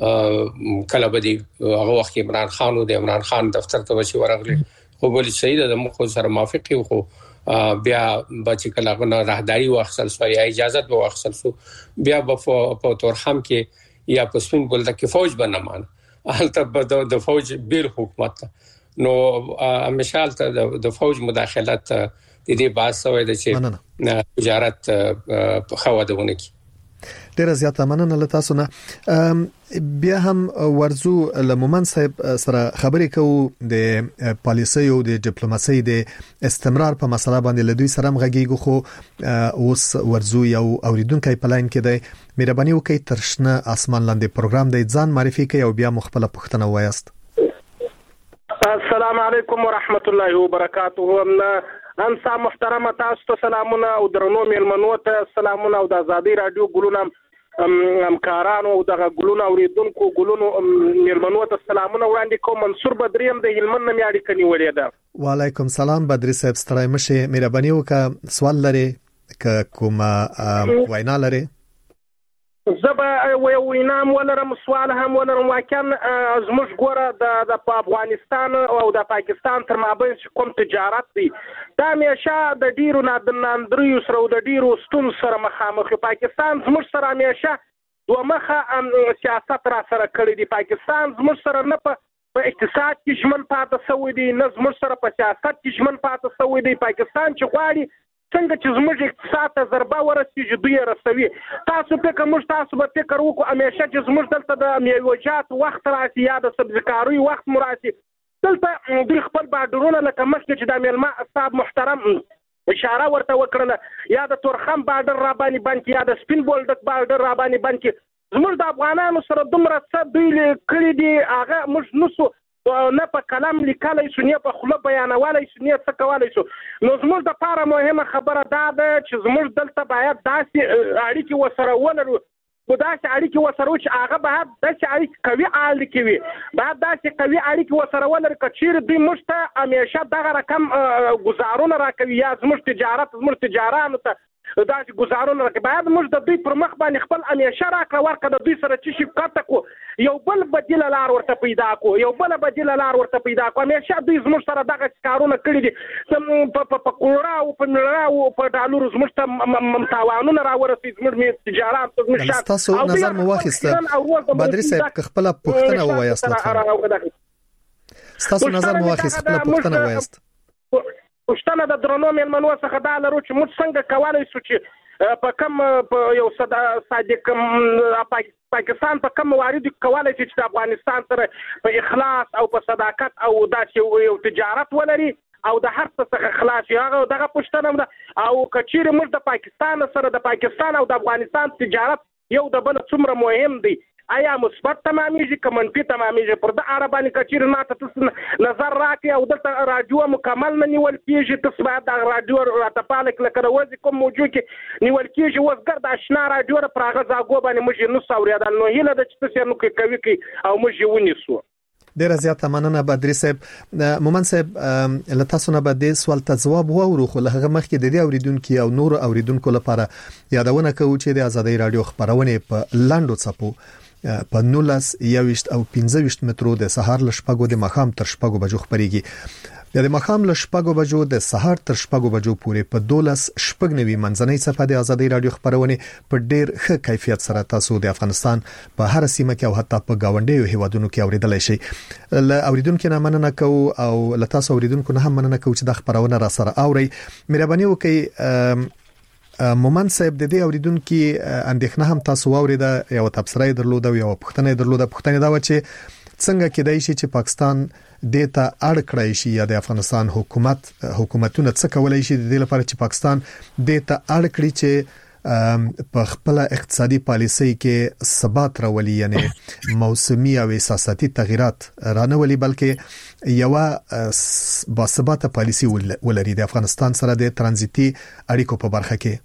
کله به دی هغه وخت عمران خان او د عمران خان دفتر ته وشي ورغلی خو بل شهید د مخ سره موافق خو بیا به چې کله غو راهداري واخصل سو یا اجازه به واخصل سو بیا په تورخم کې یا په سپین بولده کې فوج بنمان الته د فوج بیل حکومت نو همیشه د فوج مداخلت د دې باسوي د چې تجارت په خواده کی ډیره زیاته مننه له تاسو نه. بیا هم ورزو لمومن صاحب سره خبرې کوو د پالیسي او د ډیپلوماسي د استمرار په مسله باندې لدوی سره مغږیږو خو اوس ورزو یو اوریدونکو په لاین کې دی. مهرباني وکړئ ترشنه اسمان لاندې پروګرام د ځان معرفي کوي او بیا مخبله پوښتنه وایست. السلام علیکم ورحمت الله وبرکاته. انسا محترمه تاسو ته سلامونه او درنو میلمنو ته سلامونه او د آزادۍ رادیو ګلونه همکارانو او د ګلونه اوریدونکو ګلونو میلمنو ته سلامونه وړاندې کوم. منصور بدریم د هلمند نه میاړي کني ولې ده. وعلیکم سلام بدری صاحب ستړی مشه مهرباني وکړه سوال لري کوم وینا لري؟ زبا وینام ولرم سوال هم ولرم واقعا زموږ ګوره د افغانستان او د پاکستان تر مابین کوم تجارت دی دا همیشه د ډیرو ناندریو سره او د ډیرو ستونزو سره مخامخ. پاکستان زموږ سره همیشه دوه مخه سیاست را سره کړی دی. پاکستان زموږ سره نه په اقتصاد کې ژمن پاتې شوی دی نه زموږ سره په سیاست کې ژمن پاتې شوی دی. پاکستان چې غواړي څنګه چې زموږ اقتصاد ته ضربه ورسیږي دوی رسوي. تاسو به فکر وکړو همیشه چې زموږ دلته د میوجات وخت راسي یا د سبزیکاروي وخت مراسي دلته دوی خپل بارډرونه لکه مخکې چې د میلمه صاحب محترم اشاره ورته وکړله یا د تورخم بارډر را باندې بند یا د سپین بولدک بارډر را باندې بند زموږ د افغانانو سره دومره څه دوی کړي دي هغه موږ نسو نه په کلام لیکلای شو نه په خوله بیانولای شو نه څه کولای شو. نو زموږ د لپاره مهمه خبره دا ده چې زموږ دلته باید داسې اړیکې وسره ولرو داسې اړیکې وسره چې هغه باید داسې اړیکې قوي اړیکې وي باید داسې قوي اړیکې وسره ولرو که چیرې دوی موږ ته همیشه دغه رقم ګزارونه راکوي یا زموږ تجارانو ته داسې ګزارونه راکوي باید موږ د دوی پر مخ باندې خپل همیشه راکړه ورکړه د دوی سره چې شي کته کو یو بل بدیله لار ورته پیدا کو همیشه دوی زموږ سره دغه کارونه کړي دي په کوړه او په مړه او په ډالرو زموږ ته تاوانونه راورسي زموږ تجارت تاسو نظر مو واخیسته بدری صاحب خپل پوښتنه وایاست ستاسو نظر مو واخیست خپل پوښتنه وایست. پښتنه د درنو مېلمنو څخه دا لرو چې موږ څنګه کولای شو چې په کوم یو صادق پاکستان په کوم موارد کولای شي چې د افغانستان سره په اخلاص او په صداقت او داسې یو تجارت ولري او د هر څه څخه خلاص هغه دغه پښتنه ده او کچیر موږ د پاکستان سره د پاکستان او د افغانستان تجارت یو د بل څومره مهم دی آیا مثبت تمامېږي که منفي تمامېږي پر د عرباني کچیر نه تاسو نظر راکړي او د رادیو مکمل نه نیول کیږي تاسو باید د رادیو راتپالک لکه وځي کوم موجود کې نیول کیږي اوس ګرد آشنا رادیو پر هغه ځاګو باندې موږ نو ساوریدل نو هیله د چې تاسو نو کوي او موږ ونیسو. ډیره زیاته مننه بدري صاحب. مومن صاحب لتاسو نه بده سوال ته جواب وورو خو له هغه مخکې د دې اوریدونکو او نور اوریدونکو لپاره یادونه کوو چې د آزادۍ رادیو خبرونه په لاندو څپو په 19 21 او 15 مترو د سهار ل شپږو د مخام تر شپږو بجو خبريږي. د مخام ل شپږو بجو د سهار تر شپږو بجو پورې په 12 شپږنوي منځنۍ صفحه د آزادۍ رادیو خبرونه په ډیر ښه کیفیت سره تاسو د افغانستان په هر سیمه کې او حتی په گاونډیو هیوادونو کې اوریدلای شي. ل اوریدونکو نه مننه کوو او ل تاسو اوریدونکو نه هم مننه کوو چې د خبرونه را سره اوري. مهرباني وکړئ مومن صاحب د دې اوریدونکو اندېښنه هم تاسو واوریده یو تبصره درلوده او یو پوښتنه درلوده. پوښتنه دا و چې څنګه کېدای شي چې پاکستان دیتا اړ کړی شي یا د افغانستان حکومتونه څه کولای شي د دې لپاره چې پاکستان دیتا اړ کړی چې په خپل اقتصادي پالیسي کې ثبات راولي یعنی موسمي او اساساتي تغیرات رانولي بلکې یو با ثبات پالیسي ولري د افغانستان سره د ترانزیتي اړیکو په برخه کې.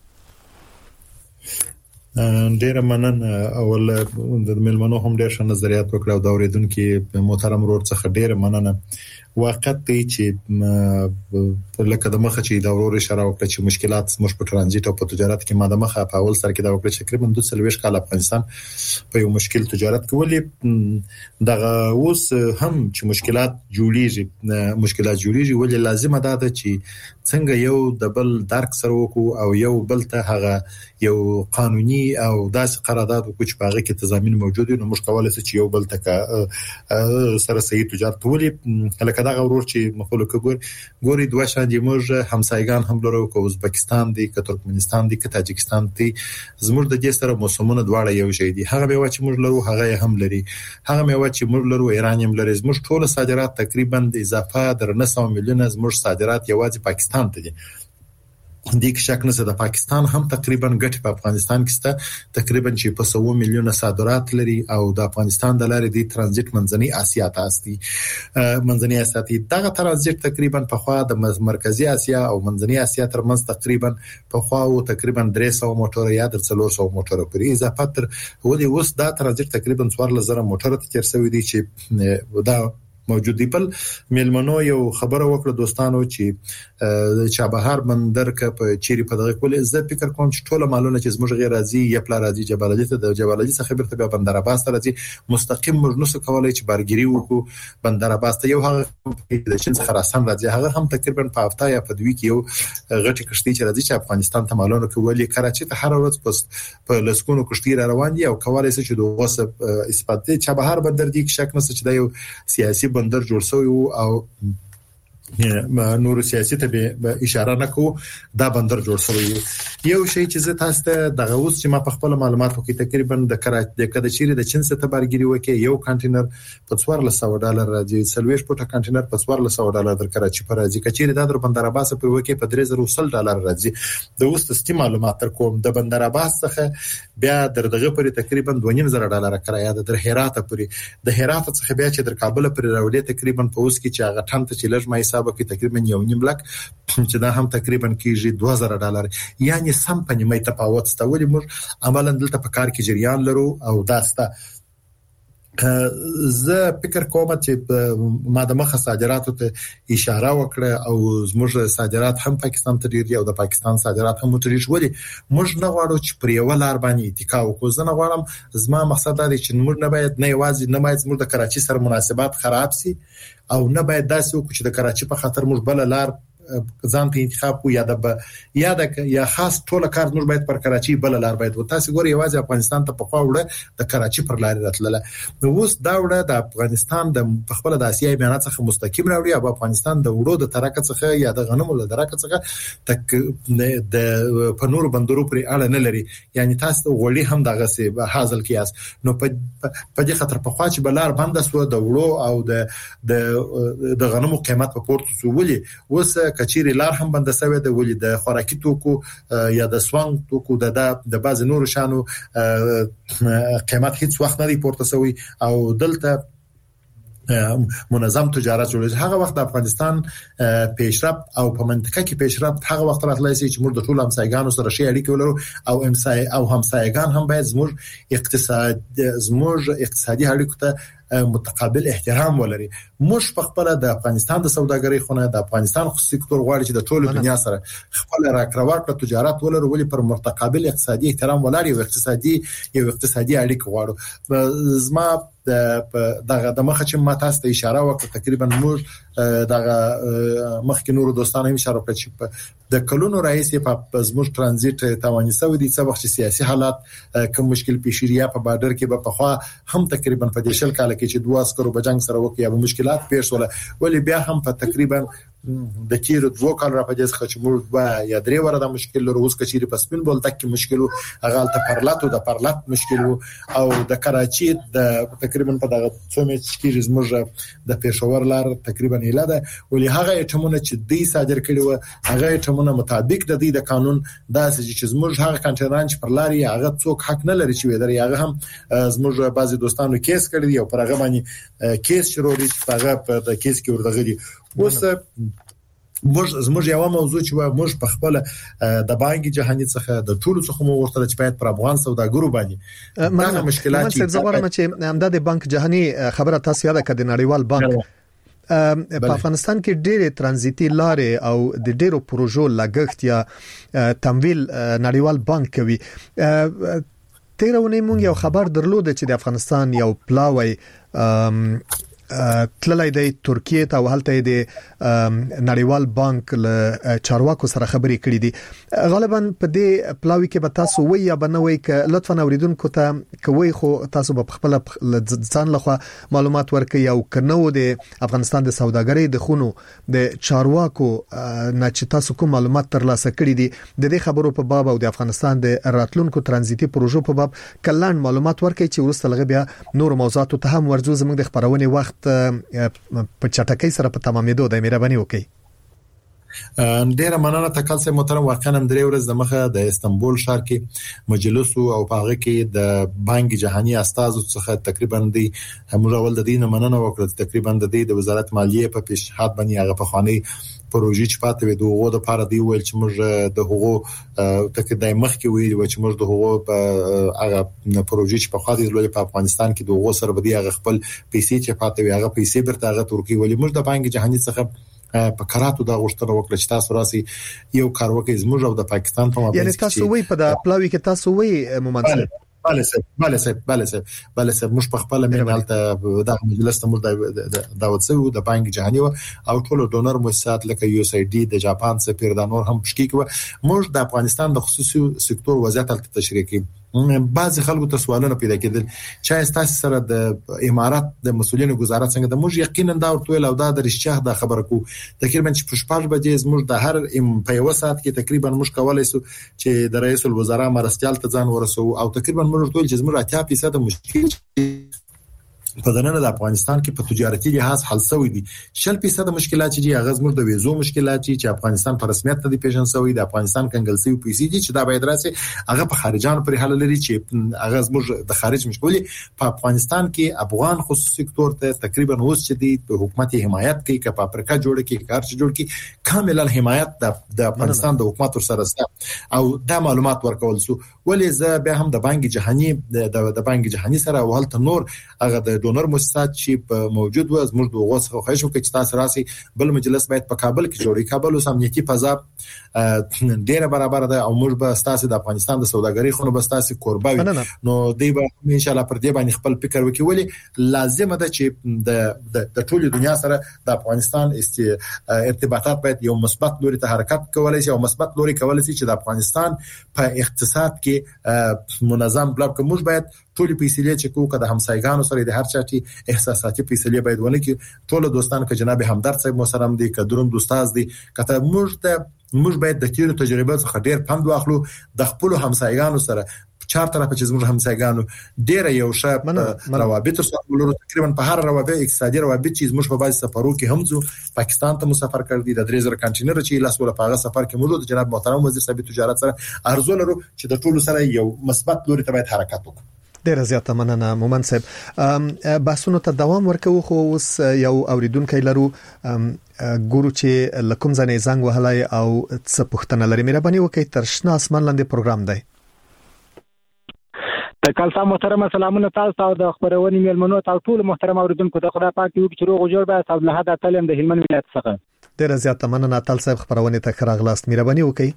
ډیر مننه اول د ملمنو هم ډیر ښه نظریات وکړو دا اوریدونکو محترم ورور څخه ډیر مننه. واقعیت دی چې لکه د مخه چې دا ورور اشاره وکړه چې مشکلات مش په ترانزیت او په تجارت کې ماده مخه په اول سر کې دا وکړه چې تقریبا 2 کال افغانستان په یو مشکل تجارت کې ولې دغه اوس هم چې مشکلات جوړیږي ولې لازمه ده چې څنګه یو د بل درک سره وکړو او یو بل ته هغه یو قانوني او داسې قرارداد وکړو چې په هغه کې تضامین موجود وي نو موږ کولای شو چې یو بل ته سره صحیح تجارت ولې لکه دا غوړ چې مخلوق ګوري دوه شان دي موږ همسایگان هم لرو کو ازبکستان دي که ترکمنستان دي که تاجکستان دي زموږ د دې سره موسمونه دواړه یو شی دي هغه به چې موږ لرو هغه هم لري هغه به چې موږ لرو ایران هم لري زموږ ټول صادرات تقریبا د اضافه در 900 میلیون زموږ صادرات یوازې پاکستان ته دي. د یک شک نه د پاکستان هم تقریبا ګټ په افغانستان کې سته تقریبا چې په 100 میلیون صادرات لري او د افغانستان د لارې د ترانزیت منځنۍ اسیا ته استي منځنۍ اسیا ته دغه ترانزیت تقریبا په خوا د مرکزی اسیا او منځنۍ اسیا ترمنځ تقریبا په خوا او تقریبا 300 موټر یا 400 موټر پرې اضافه تر ولې اوس دا ترانزیت تقریبا 4000 موټر ته تیر شوی دی چې دا موجود دی. بل ملمنو یو خبره وکړه دوستانو چې چابهار بندر ک په چيري په دغه کول زه فکر کوم چې ټول مالونه چې زموږ غیر راځي یا پلا راځي جبل الجی ته د جبل الجی څخه بیرته بندر عباس ته راځي مستقیم موږ نو کولای چې بارګری وکړو بندر عباس ته یو هغه د چین څخه راسن راځي هغه هم تقریبا په هفته یا په دوی کې یو غټي کشتي چې راځي چې افغانستان ته مالونه کولای کراچي ته هر ورځ په لسکونو کشتي را روان دي او کولای شي چې دوه اثبات چابهار بندر دی شک نه چې دا یو سیاسي بندر جوړ شوی او نور سیاسي ته به اشاره نکو دا بندر جوړ شوی یو شی چې زه تاسو ته دغه اوس چې ما په خپل معلوماتو کې تقریبا د کراچي د چیرې د چین څخه بارګری وکي یو کانټینر په $1400 راځي سلويش پټه کانټینر په $1400 در کراچي پر راځي کچېره د بندر عباس پر وکي په $3000 راځي د اوس تستی معلومات تر کوم د بندر عباس څخه بیا دغه پر تقریبا $2500 کرایه د هرات پر د هرات څخه بیا چې در کابل پر راولې تقریبا په اوس کې چې هغه ټن ته چې لږ ما حساب کې تقریبا 1.5 لک چې دا هم تقریبا کېږي $2000 یعنی سم په نیمه تفاوت ستوري موږ عملاً دلته په کار کې جریان لرو او داسته زه فکر کوم چې ما د مخه صادراتو ته اشاره وکړه او زموږ صادرات هم پاکستان ته ډیر او د پاکستان صادرات هم متریش ولي موږ نه غواړو چې پر یو لار باندې اتکا وکړو زه نه غواړم زما مقصد دا دی چې موږ نه باید نه یوازې نه باید زموږ د کراچي سره مناسبات خراب سي او نه باید داسې وکړو چې د کراچي په خاطر موږ بل لار ځان ته انتخاب کو یا خاص ټول کار نور باید پر کراچي بل لار باید و تاسو ګوري یوازې افغانستان ته په خوا وړه د کراچي پر لار راتلله نو اوس دا وړه د افغانستان د خپل د اسیای بیانات څخه مستقیم راوړي او افغانستان د وړو د ترکه څخه یا د غنمو له درکه څخه تک د پنور بندرو پر اړه نه لري یعنی تاسو غوړي هم دغه سه حاصل کیاس نو په دې خاطر په خوا چې بلار بند سو د وړو او د غنمو قیمت په پورته سو ولي اوس کچيري لار هم بند سوی د ولي د خوراکي توکو یا د سوان توکو د باز نور شانو قیمت هیڅ وخت نه دی پورته سوی او دلته منظم تجارت جوړیږي هغه وخت د افغانستان پیشرفت او په منطقه کې پیشرفت هغه وخت راتلای شي چې موږ د ټول همسایګانو سره شي اړیکې ولرو او همسایګان هم باید زموږ اقتصادي اړیکو ته متقابل احترام ولري موږ په خپل د افغانستان د سوداګرۍ خونه د افغانستان خصوصي سکتور غواړي چې د ټولو دنیا سره خپل راکړه تجارت ولري ولې پر متقابل اقتصادي احترام ولري او اقتصادي اړیکې غواړو زما د مخه چې ما تاسو ته اشاره وکړه تقریبا موږ دغه مخکې نور دوستانو هم اشاره کړې چې د کلونو رئیس په زموږ ترانزیت توانې سوي دي څه وخت سیاسي حالات کوم مشکل پیشیریا په بارډر کې په خوا هم تقریبا په دې شل کال کې چې دوه عسکرو بجنګ سره وکړي او مشکلات پیښ وله ولې بیا هم په تقریبا د تیر دوه کال را پدې څخه چې موږ یا درې وره د مشکل لرو اوس کچيري په سپین بول تک مشکل هغه ته پرلات مشکل او د کراچي د تقریبا په دغه څو میچ کې زموږ د پېښور لار تقریبا اله ده ولې هغه اټمونه چې دوی صادر کړي و هغه اټمونه مطابق د دې د قانون داسې چې زموږ هغه کنټرانچ پر لاري هغه څوک حق نه لري چې ودري هغه هم زموږ بعضي دوستانو کیس کړی دی او پر هغه باندې کیس شروع دي چې هغه په د کیس کې ورغلي دي اوس موږ یو موضوع چې موږ په خپل د بانک جهاني څخه د ټولو څخه مو ورته چې باید پر افغان سوداګرو باندې دا مشکلات چې زغرم چې همدا د بانک جهاني خبره تاسو یاد کړئ نړیوال بانک په افغانستان کې ډېرې ترانزیتي لارې او د ډېرو پروژو لګښت یا تمویل نړیوال بانک کوي تیرونه مونږ یو خبر درلود چې د افغانستان یو پلاوی تللی دی ترکیه ته ولته دی نړیوال بانک له چارواکو سره خبرې کړې دي غالبا په دې پلاوی کې به تاسو وی یا بنوي ک لطفا اوریدونکو ته کوي خو تاسو په خپل ځان لخوا معلومات ورکړئ او کنو د افغانستان د سوداګرۍ د خونو د چارواکو نه چې تاسو کوم معلومات ترلاسه کړی دي د دې خبرو په باب او د افغانستان د راتلونکو ترانزیتي پروژو په باب کلان معلومات ورکړئ چې ورسته لغه بیا نور موضوعات ته هم ورځو زموږ د خبرونه وخت په چټکۍ سره په تمامېدو د مهرباني وکړي ډیره مننه تکل سه محترم واقعا هم درې ورځې د مخه د استنبول ښار کې مجلس او په هغه کې د بانک جهاني استازو څخه تقریبا دی همغه ول د دینه مننه وکړه تقریبا د وزارت مالیه په پیشنهاد باندې هغه په خواني پروژې چې پاتې وي دوغه د پاره دی ویل چې موږ د هغو تکدای مخ کې ویل چې موږ د هغو په هغه پروژې چې په خاطر لولې په افغانستان کې دوغه سره بدی هغه خپل پیسې چې پاتې وي هغه پیسې برته هغه ترکی ویل موږ د بانک جهاني څخه په قراتو دا غوښتنه وکړه چې تاسو راسي یو کار وکړئ زموږ او د پاکستان په مابین یعنی تاسو وی په د پلاوی کې تاسو وی مومنت بله سه موږ په خپل مینالته د مجلس ته موږ دعوت سوي د بانک جهاني او ټول ډونر مؤسسات لکه یو اس ای ډي د جاپان سفیر د نور هم پښکی کوي موږ د افغانستان د خصوصي سکتور وضعیت ته تشریح کوي بعض خلکو ته سوالونه پیدا کېدل چې تاسو سره د امارات د مسولینو گزارات څنګه د موږ یقینا دا ورته او دا د رښتیا د خبره کو تقریبا چې په شپږ بجې موږ د هر په یو ساعت کې تقریبا موږ کولای شو چې د رئیس الوزرا مرستيال ته ځان ورسو او تقریبا موږ ټول چې موږ 80% مشکل په دننه د افغانستان کې په تجارتي لحاظ حل شوی دي 40% مشکلات چې هغه زموږ د ویزو مشکلات چې افغانستان په رسمیت ته پیژن شوی د افغانستان کنګلسي پیسې دي چې دا باید راسي هغه په خارجانو پر حل لري چې هغه زموږ د خارج مشکل په افغانستان کې افغان خصوصي سکتور ته تقریبا اوس چې د حکومت حمایت کوي که په افریقا جوړ کې کار چې جوړ کې کامل الحمایت د افغانستان د حکومت سره او دا معلومات ورکول سو ولې زه به هم د بانک جهاني د بانک جهاني سره ولته نور هغه د ډونر مؤسسات چې موجود و زموږ د غوښه خو چې تاسو راسي بل مجلس باید په کابل کې جوړي. کابل اوس امنیتي فضا ډیره برابر ده او موږ به تاسو د افغانستان د سوداګرۍ خونو به تاسو قرباوي نو دی به ان شاء الله پر دې باندې خپل فکر وکړي. ولی لازم ده چې د ټولو دنیا سره د افغانستان ارتباطات باید یو مثبت لوري ته حرکت کولای شي او مثبت لوري کولای شي چې د افغانستان په اقتصاد کې منظم بلوک موږ باید ټول فیصله چې کوو د همسایګانو سره د هر چاټي احساساتي فیصله باید ونه کې ټول دوستان که جناب همدرد صاحب محترم دي که درون دوستاز دي کته موږ باید د تیرو تجربه څخه ډیر پند واخلو د خپل همسایګانو سره چار طرفه چې زموږ همسایګانو ډیر یو ښه روابط سره ولرو. تقریبا په هر روابط اقتصادي روابط چې زموږ په بازي سفرو کې هم ځو پاکستان ته مسافر کړ دي د 3000 کنټینر چې لاس ولا پاغه سفر کې موجود جناب محترم وزیر صاحب تجارت سره ارزو لرو چې د ټولو سره یو مثبت لوري ته باید حرکت وکړو. ډیر زیاته مننه مومن صاحب. بحثونو ته دوام ورکوو خو اوس یو اوریدونکو لرو ګورو چې لکم ځنې زنګ وهلای او څه پوښتنه لري مهرباني وکړئ تر شنه اسمان لاندې پروګرام دی. تکلسا محترم سلامونه تاسو او د خبرونې میلمنو ته ټول محترم اوریدونکو ته خدای پاک یو چې روغ جوړ به تاسو له هدا تعلیم د هلمند ولایت څخه. ډیر زیاته مننه تل صاحب خبرونه ته خراغلاست مهرباني وکړئ.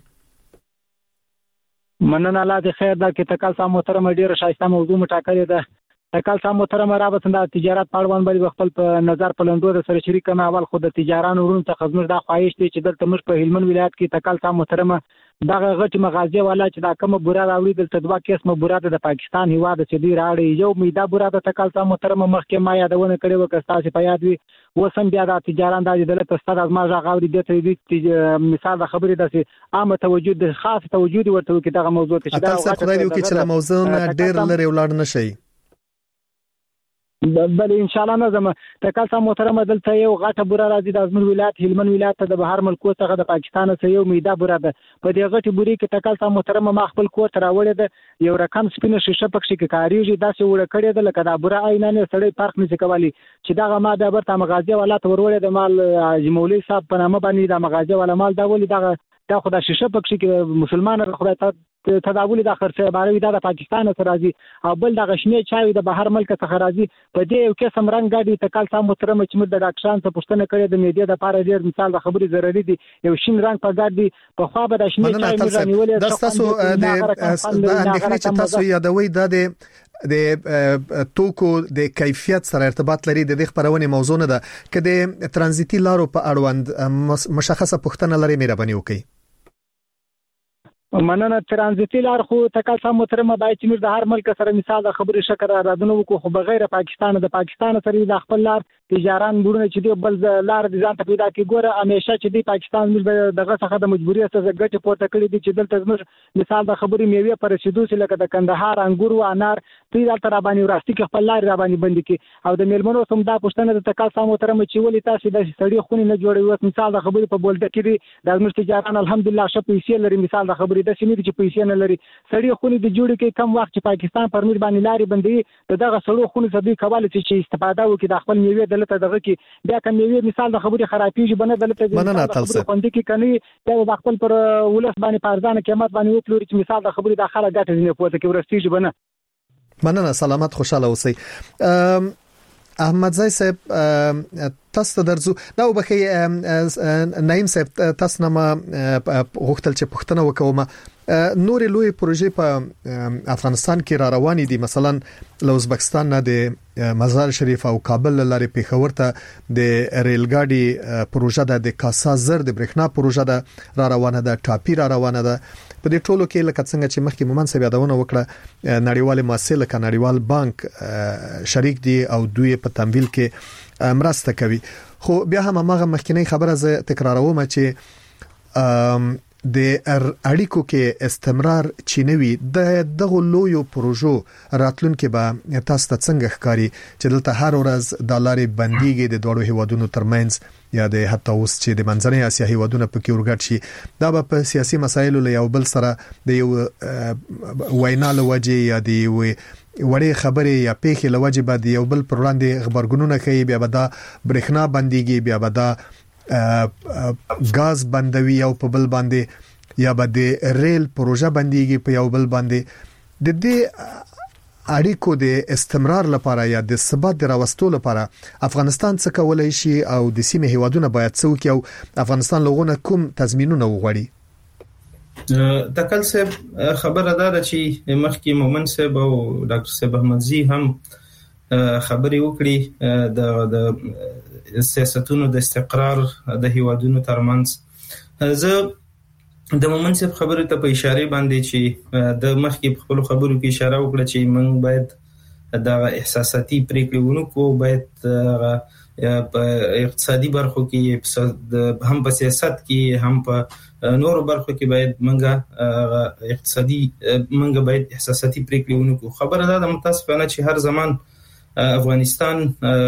مننه الله دې خیر دا کې تکلسا محترم ډیر شایسته موضوع مټاکلې ده. تکلسا محترم رابطه د تجارت په اړه باندې خپل په نظر پلندو د سره شریک ما اول خود د تجارانو ورون ته خدمت د خواهش دي چې دلته موږ په هلمند ولایت کې تکلسا محترم دغه غټي مغازه والا چې دا کوم بوره راوړي دلته دوا قسمه بوره د پاکستان هیواد چې دی راړي یو میدا بوره د تکلسا محترم مخکې ما یادونه کړې وکړه چې په یاد وي وسم بیا د تجاران د دلته ستاسو از ما غاوري د دې مثال د خبرې د عامه توجه د خاص توجه ورته کې دغه موضوع ته چې دا خدای دې وکړي چې موضوع ډېر لري ولاړ نشي بل ان شاء الله نظم تکلسا محترم دلته یو غټه بوره راځي د ازمن ولایت هلمند ولایت ته د بهر ملکو څخه د پاکستان څخه یو میدا بوره ده. په دې غټه بوري کې تکلسا محترم ما خپل کور ته راوړې ده یو رقم سپینه شیشه پکې کې کاریږي دا څه وړه کړې ده لکه دا بوره عینانه سړی فرق نشي کولی چې دا ما د برته مغازه والا ته ورولې د مال جمولي صاحب په نامه باندې د مغازه والا مال دا ولې دا خدای شیشه پکې کې مسلمان خدای ته تداول د خرڅه باروي د پاکستان سره راځي او بل د غشنی چای د بهر ملک څخه راځي په دې یو قسم رنگ غاډي تکلسا محترم چې موږ د ډاکټرانو ته پوښتنه کړې د میډیا د پاره ډیر مثال د خبرې ضروري دي یو شین رنگ په غاډي په خوا به د شنی چای موږ نیولې د تاسو د اندېښنې چې تاسو یادوي د توکو د کیفیت سره ارتباط لري د خبرونه موضوع نه ده کله ترانزیتي لارو په اړوند مشخصه پوښتنه لري مهرباني وکړئ. مننه ترانزیتي لار خو تکلسا محترم باید چې موږ د هر ملک سره مثال د خبرې شکر راځنو کو خو بغیر پاکستان د پاکستان سره د خپل لار تجاران بورونه چې دی بل لار د ځان ته پیدا کی ګوره همیشه چې دی پاکستان موږ دغه څخه د مجبوریت څخه ګټه پورته کړې دي چې دلته موږ مثال د خبرې میوه پر رسیدو چې لکه د کندهار انګور او انار تی دلته را باندې وراستی کې خپل لار را باندې بند کی او د میلمنو سم دا پښتنه د تکلسا محترم چې ولې تاسو د سړی خونی نه جوړوي مثال د خبرې په بولته کې د موږ تجاران الحمدلله شپې لري مثال د خبرې د سیمې چې پیسې نه لري سړی خونی د جوړ کې کم وخت چې پاکستان پر موږ باندې لاري بندي دغه سړو خونی سبي کول چې استفاده وکړي د خپل میوه دلته دغه کې بیا کوم میوه مثال د خبرې خرابېږي بنه دلته خوندې کې کني د خپل پر ولس باندې پارځانه قیمت باندې وکړي چې مثال د خبرې د خاله ګټه نه پوهه کې ورستېږي بنه. مننه سلامت خوشاله اوسئ. احمد زای صاحب تاسو درځو دا وبخي نایم صاحب تاسو نه ما غوښتل چې پښتنه وکوم نور لوی پروژې په افغانستان کې را روانې دي مثلا له ازبکستان نه د مزار شریف او کابل لارې پیښور ته د ریل ګاډي پروژه د کاسا زر د برېښنا پروژه ده را روانه ده ټاپی را روانه ده په دې ټولو کې لکه څنګه چې مخکې مومن صاحب یادونه وکړه نړیوال مؤسسه لکه نړیوال بانک شریک دي او دوی په تمویل کې مرسته کوي خو بیا هم هغه مخکینی خبره ز تکراروم چې د اړیکو کې استمرار چینوي دغه لویو پروژو راتلونکي به تاسو ته څنګه ښکاری چې دلته هر ورځ د لارې بنديږي د دوړو هیوادونو ترمنځ یا د حتی اوس چې د منځنۍ اسیا هیوادونو په کې ورګټ شي دا به په سیاسي مسایلو له یو بل سره د یو وینا لوجه یا د وړې خبرې یا پیښې لوجه به د یو بل پر وړاندې خبرګونونه کوي بیا به دا برېښنا بنديږي بیا به دا غاز بندوي او په بل باندې یا به د ریل پروژه بنديږي په یو بل باندې د دې اړیکو د استمرار لپاره یا د ثبات د راوستلو لپاره افغانستان څه کولای شي او د سیمه هیوادونو باید څه وکړي او افغانستان لغونه کوم تضمینونه وغوړي؟ تکل صاحب خبره ده چې مخکې مومن صاحب او ډاکټر صاحب احمدزي هم خبري وکړي د سیاستونو د استقرار د هیوادونو ترمنځ. زه د مومن صاحب خبره ته په اشاره باندې چې د مخکې په خپل خبرو کې اشاره وکړه چې موږ باید د احساساتي پریکړې ونکو، باید په اقتصادي برخو کې هم په سیاست کې هم په نورو برخو کې باید منګه باید احساساتي پریکړې ونکو. خبره ده متاسفانه چې هر زمان افغانستان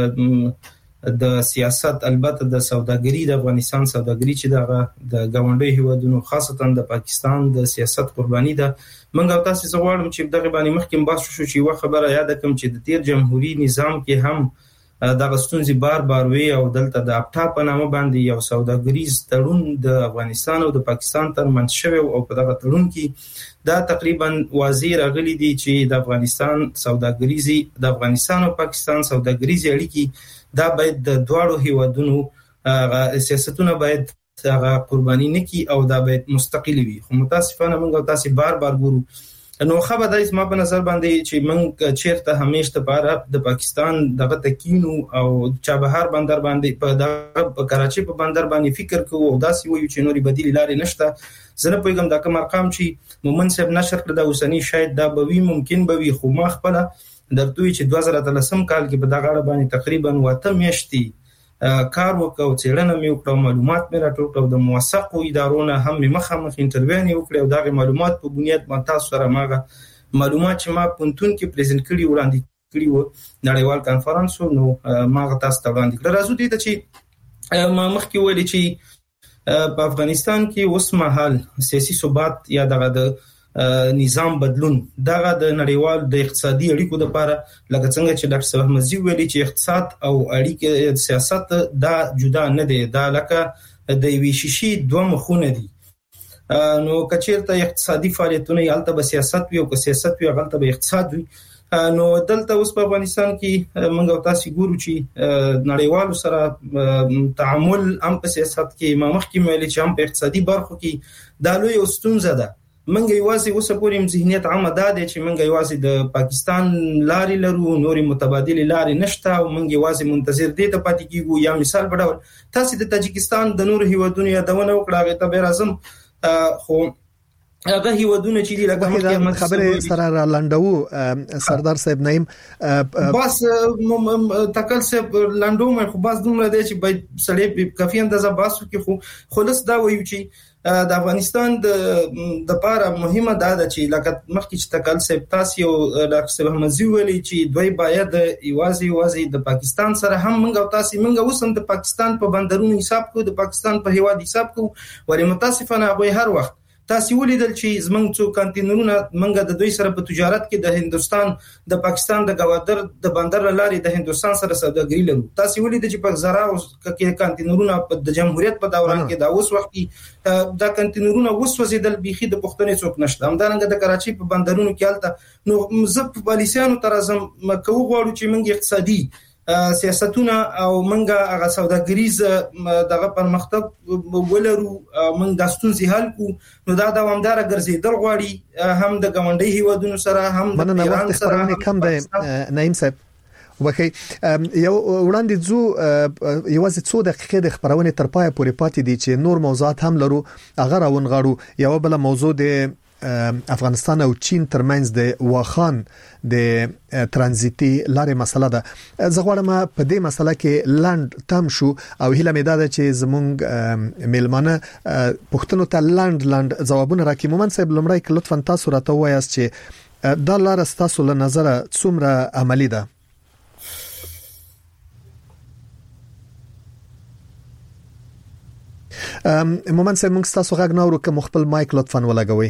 د سیاست البته د سوداګري د افغانستان سوداګري چې د گاونډي هیوادونو خاصتا د پاکستان د سیاست قرباني ده. منګه تاسو زغواړم چې دغه باندې مخکې بحث شو چې یو خبره یاد کوم چې د تیر جمهوریت نظام کې هم د غستونزي بار وی او دلته د اپټا په نامه باندې یو سوداګریز تړون د افغانستان او د پاکستان ترمنځ شوی او په دغه تړون کې دا تقریبا واضح راغلي دي چې د افغانستان سوداګریزي د افغانستان او پاکستان سوداګریزي اړیکې دا باید د دواړو هیوادونو سیاستونه باید هغه قرباني نکي او دا باید مستقلی وي. خو متاسفانه موږ تاسو بار ګورو نو خبر دای ما په نظر باندې چې موږ چیرته همیشه لپاره د پاکستان دغه تکینو او چابهار بندر باندې په کراچي په بندر باندې فکر کوو او داسې وایو چې نوري بدیل لارې نشته. زه نه پوهیږم دا کوم ارقام چې مومن صاحب نشر کړ دا اوسنی شاید دا به وي ممکن به وي خو ما خپل درته چې 2013 کال کې په دغه اړه باندې تقریبا 8 میاشتې کار وکاو څېړنه مې وکړه معلومات مې راټول کړو د موثقو ادارونو هم مخامخ انټرویو نه وکړو او دغه معلومات په بنیاد باندې تاسو سره ماغه معلومات چې ما پونتون کې پریزنټ کړي وړاندې کړي وو نړیوال کانفرنس نو ماغه تاسو ته وړاندې کړ. راځو دې ته چې ما مخکې ویلي چې په افغانستان کې اوس مهال سیاسي ثبات یا دغه نظام بدلون دغه د نړیوال د اقتصادي اړیکو لپاره لکه څنګه چې ډاکټر صاحب احمدزي ویلي چې اقتصاد او اړیکې سیاست دا جدا نه دي، دا لکه د وی شیشي دوه مخونه دي. نو کچیرته اقتصادي فعالیتونه یالته به سیاست وي او که سیاست وي غلطه به اقتصاد وي. نو دلته اوس په افغانستان کې موږ تاسو ګورو چې نړیوالو سره تعامل هم په سیاست کې مخکې ویلي چې هم په اقتصادي برخو کې دا لوی ستونزه ده. منګ یوازې اوس پورې ذهنیت عامه ده چې منګ یوازې د پاکستان لارې لرو، نوري متبادل لارې نشته او منګ یوازې منتظر دي ته پاتې کیږو. یا مثال بډول تاسو د تاجکستان د نور هیوادونو یادونه وکړه ته به راځم خو هغه هیوادونه چې دی لکه خبره سره را لاندو سردار صاحب نعیم بس تکل صاحب لاندو مې خو بس دومره دی چې باید سړی کافي اندازه باسو کې خو خلاص دا وایو چې د افغانستان د لپاره مهمه ده چې لکه مخکې چې تکل صاحب تاسو او ډاکټر صاحب احمدزي ویلي چې دوی باید یوازې د پاکستان سره هم موږ اوس هم د پاکستان په بندرونو حساب کوو، د پاکستان په هواد حساب کوو. ولې متاسفانه هغه هر وخت تاسو ولیدل چې زمنګ څو کانټینرونه منګه د دوی سره په تجارت کې د هندستان د پاکستان د گوادر د بندر لارې د هندستان سره سوداګري لرو. تاسو ولیدل چې په زرا او کې کانټینرونه د جمهوریت په دوران کې دا اوس وخت دا کانټینرونه وسوځیدل بيخي د پښتنې څوک نشته. همدارنګه د کراچي په بندرونو کې حالت نو زپ پالیسیانو ترازم مکو غواړو چې منګه اقتصادي سیاستونه او منګه هغه سوداګریز دغه پرمختګ ولرو، منګه د ستونزې حل کو. نو دا دوامدار ګرځیدل غواړي هم د ګاونډي هیوادونو سره هم د ایران سره کم دی. نعیم صاحب وکي یو وړاندې زو یوازې څو دقیقې د خبرونه تر پای پورې پاتې دي چې نور موضوعات هم لرو هغه راون غاړو. یو بل موضوع د افغانستان او چین ترمنځ د واخان د ترانزیتي لارې مسله ده. زه غواړم په دې مسله کې لاند تم شو او هیله مې ده چې زمونږ میلمانه پښتنو ته لاند ځوابونه راکړي. مومن صاحب لمړی لطفا تاسو راته وایاست چې دا لار تاسو له نظر څومره عملی ده؟ مومن صاحب موږ تاسو غږ نورو کوم خپل مایک لطفا ولګوي.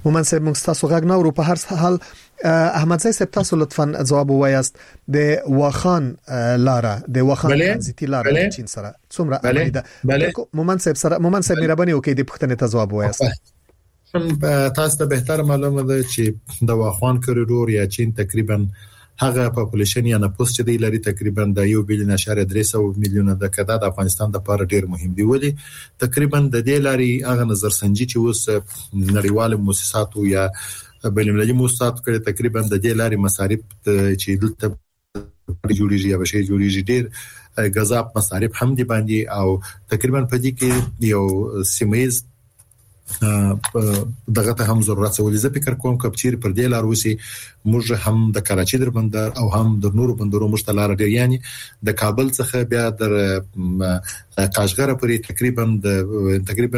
مومن صاحب موږ تاسو غږ نه ورو په هر حال احمد صاحب تاسو لطفا جواب وایاست د واخان لاره د واخان ترانزیتي لاره چین سره څومره عملي ده مومن صاحب مهرباني وکړئ د پوښتنې ته جواب وایاست. تاسو ته بهتر معلومه ده چې د واخان کوریډور یا چین تقریبا هغه پاپولیشن یا نفوس چې دی لري تقریبا د 1.3 میلیون د کډه د افغانستان د لپاره ډیر مهم دی ولی تقریبا د دې لاري هغه نظر سنجي چې اوس نړیوال مؤسساتو یا بین‌المللي مؤسساتو کړي تقریبا د دې لاري مصارف چې دلته جوړیږي یا بشي جوړیږي ډیر غذاب مصارف هم دي باندې او تقریبا په دې کې یو سیمایز دغه ته هم ضرورت ولې زه فکر کوم کپچیر پر دې لار وسی موږ هم د کراچي در بندر او هم د نورو بندرونو مشتلار ډیر یعنی د کابل څخه بیا در کاشغره پرې تقریبا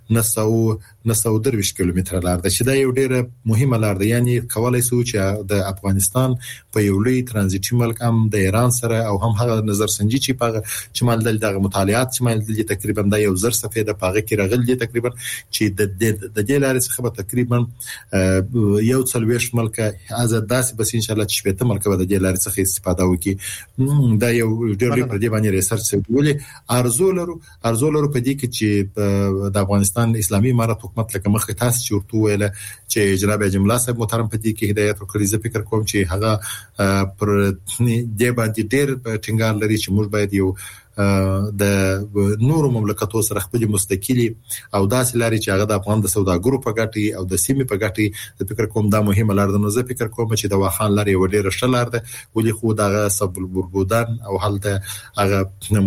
920 کیلومتر لار ده چې دا یو ډیر مهمه لار ده یعنی کولای شو چې د افغانستان په یو لوی ترانزیټي ملک هم د ایران سره او هم هغه نظر سنجي چې په شمال دغه مطالعات شمال د تقریبا د یو زر صفحه د پاغه کې راغلي تقریبا چې د دې لارې څخه تقریبا یو څلويش ملک داسې بس ان شاء الله چې په ملک به د دې لارې څخه استفاده وکړي دا یو ډېر لوی پر دې باندې ریسرچ ولې ارزو لرو په دې کې چې د افغانستان اسلامي امارت حکومت لکه مخکې تاسو چې ورته ویل چې جناب جمله صاحب محترم په دې کې هدایت وکړي زه فکر کوم چې هغه پر دې باندې ډېر ټینګار لري چې موږ باید یو د نورو مملکتونو سره خپل مستقلی او داسې لاري چې هغه د افغان د سوداګرو په ګټي او د سیمې په ګټي د فکر کوم دا مهمه لار ده نو زه فکر کوم چې د واخان لاري وړي رشلار ده ولې خو دغه سب البربودان او حالته هغه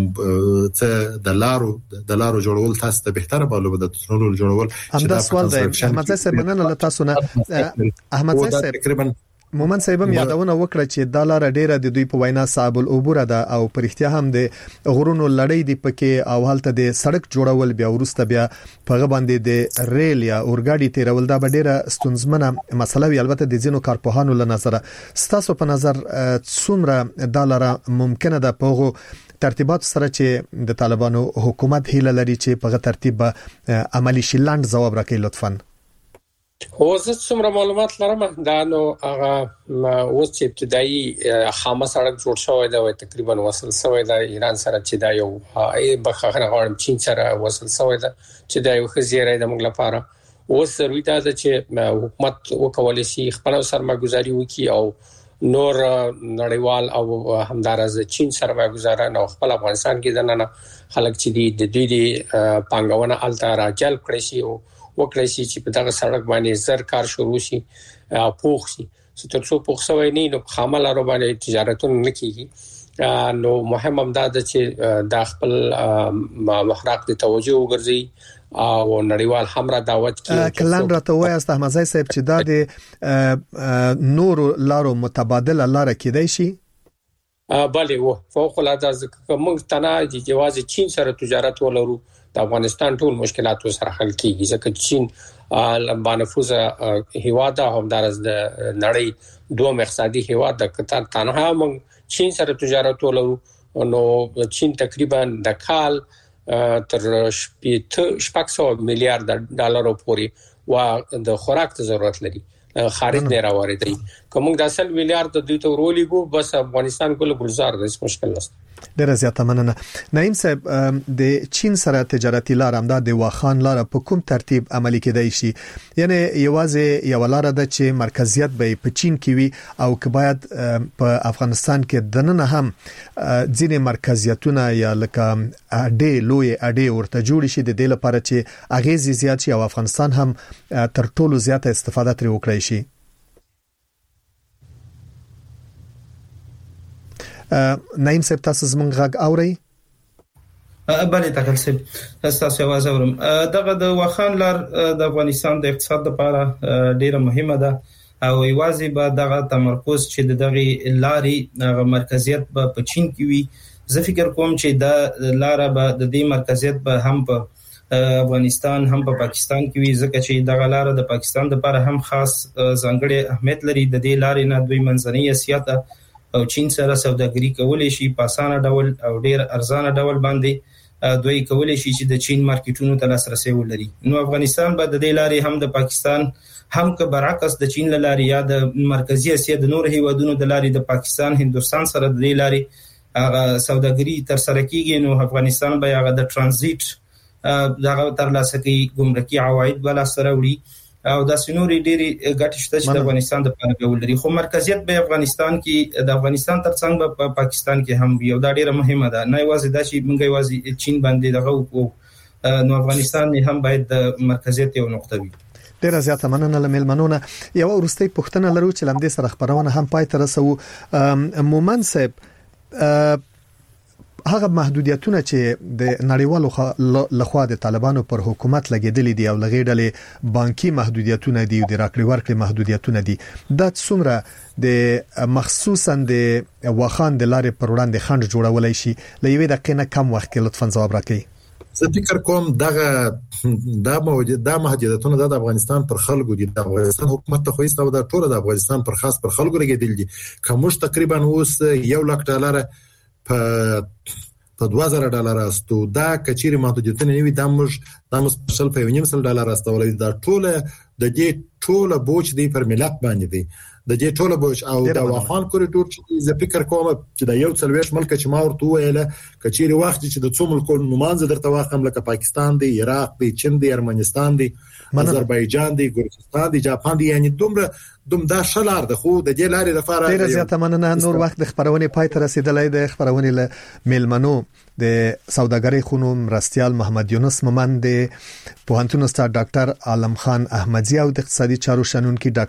د لارو جوړول تاسو ته بهتره معلومه ده ترونو جوړول چې دا سوال دی احمد صاحب مننه له تاسو نه احمد صاحب تقریبا مومن صاحب هم یادونه وکړه چې د لار ډیره د دوی په وینا صاحب العبور ده او پرختیا هم د غرونو لړۍ دی پکې او حالت د سړک جوړول بیا ورسته بیا په باندې د ریل یا اورګاډي تیرول دا ډیره ستونزمنه مسله وی البته د ځینو کارپوهانو له نظر ستاسو په نظر څومره د لار ممکنه ده په ترتیبات سره چې د طالبانو حکومت هیله لري چې په ترتیب عملی شیلاند جواب راکړي لطفا. زه څومره معلومات لرم دا نو هغه اوس چې ابتدایي خامه سړک جوړ شوی دا تقریبا وصل شوی دا ایران سره چې دا یو بخښنه غواړم چین سره وصل شوی دا چې دا یو خزیره د موږ لپاره اوس ضروري ده چې حکومت وکولای شي خپل سرمایه‌ګذاري وکړي او نور نړیوال او همدارز چین سرمایه‌ګذاران او خپل افغانستان کې دنه خلک چې د دوی پانګونه الته راجل کړی شي او وکړی شي چې په دغه سړک باندې زر کار شروع شي او پوښ شي چې تر څو پوښ شوی نه نو خامل لارو باندې تجارتونه نکېږي نو مهم هم دا چې د خپل محراق د توجه وګرځي او نړیوال همرا دعوت کوي کلن راته وایست احمد صاحب چې دا د نور لارو متبادل لار کېدای شي بله و فوق العاده ځکه موږ تنه د جواز چین سره تجارت ولرو د افغانستان ټول مشکلات سره حل کیږي ځکه چین بانفوز هیواد همدارس د نړۍ دوه اقتصادي هیواد د قطر تنها موږ چین سره تجارت ولرو نو چین تقریبا د کال تر 600 میلیارډ ډالر پورې و د خوراک ته ضرورت لري خارج نه راوړي کوم د 10 میلیارډ د دوی ته ورولېګو بس افغانستان کول گلزار د مشکل نشته. ډیره زیاته مننه. نعیم صاحب د چین سره تجارتي لار هم د واخان لار په کوم ترتیب عملي کېدای شي یعنی یوازې یو لار ده چې مرکزیت به په چین کې وي او که باید په افغانستان کې دنه هم ځینې مرکزیتونه یا لکه اډې لوی اډې ورته جوړ شي د دې لپاره چې اغیز زیات شي او افغانستان هم تر ټولو زیاته استفاده ترې وکړي شي. نعیم صاحب تاسو زمونږ غږ اورئ؟ بله تکل صاحب تاسو आवाज اورم. دغه د واخان لار د افغانستان د اقتصاد لپاره ډیره مهمه ده او یوازې به دغه تمرکز چې دغه لاري مرکزیت په چین کې وي زه فکر کوم چې دا لار به د دې مرکزیت به هم په افغانستان هم په پاکستان کې وي ځکه چې دغه لار د پاکستان لپاره هم خاص ځانګړي اهمیت لري. د دې لارې نه دوی منځنۍ اسیا ته او چین سره سوداګري کولای شي په اسانه ډول او ډیر ارزانه ډول باندې دوی کولای شي چې د چین مارکیټونو ته لاسرسي ولري. نو افغانستان به د دې لارې هم د پاکستان هم که برعکس د چین لاري یا د مرکزی اسیا د نور هیوادونو د لاري د پاکستان هندستان سره د لاري هغه سوداګری تر سره کیږي نو افغانستان به هغه د ترانزیت دغه تر لاسه کې ګمرکي عواید بل سره وړي او د سينوري ډيري ګټه شته چې د افغانستان د پاره ولري خو مرکزیت به افغانستان کې د افغانستان ترڅنګ په پاکستان کې هم یو دا ډیره مهمه ده نه یوازې دا چې موږ یوازې چین باندې دغه وکړو نو افغانستان هم باید د مرکزیت یو نقطه وي. ډیره زیاته مننه لملمنونه. یو ورستۍ پښتنه لرو چې لمدې سره خبرونه هم پای ته رسو. مومن صاحب هغه محدودیتونه چې د نړیوالو لخوا د طالبانو پر حکومت لګیدلې دي او لغېډلې بانکي محدودیتونه دي او د راکړې ورکړې محدودیتونه دي د څومره د مخصوصا د واخان د لارې پر وړاندې خنډ جوړولای شي لوي دقیقه کم وخت کې لطفا ځواب راکړئ. زه فکر کوم دا محدودیتونه د افغانستان پر خلکو دي. د افغانستان حکومت ته خو هیڅ د ټوله د افغانستان پر خاص پر خلکو لګیدل دي. کوم تقریبا اوس $1,00,000 په $2,000 استو دا کچيري محدودیتونه نیوي د موږ سپیشل په $1,500 استولې دا ټوله د دې ټوله بوج دی پر ملت باندې دی د دې ټوله بوج او د واخان کوریډور چې زه فکر کوم چې د یو څلويش ملک چې ما ورته ویله کچيري وخت چې د څو ملکو نمانځ درته واخم لکه پاکستان دی عراق دی چین دی ارمنستان دی آذربایجان دی ګورجستان دی جاپان دی یعنی دومره دا شلار د خو د دې لارې لپاره ډیر زیاته مننه. نور وخت د خبرونه پای ته رسیدلای د خبرونه له میلمنو د سوداګری خونو مرستيال محمد یونس مومند، پوهنتون استاد ډاکټر عالم خان احمدی او د اقتصادي چارو شنونکي ډاکټر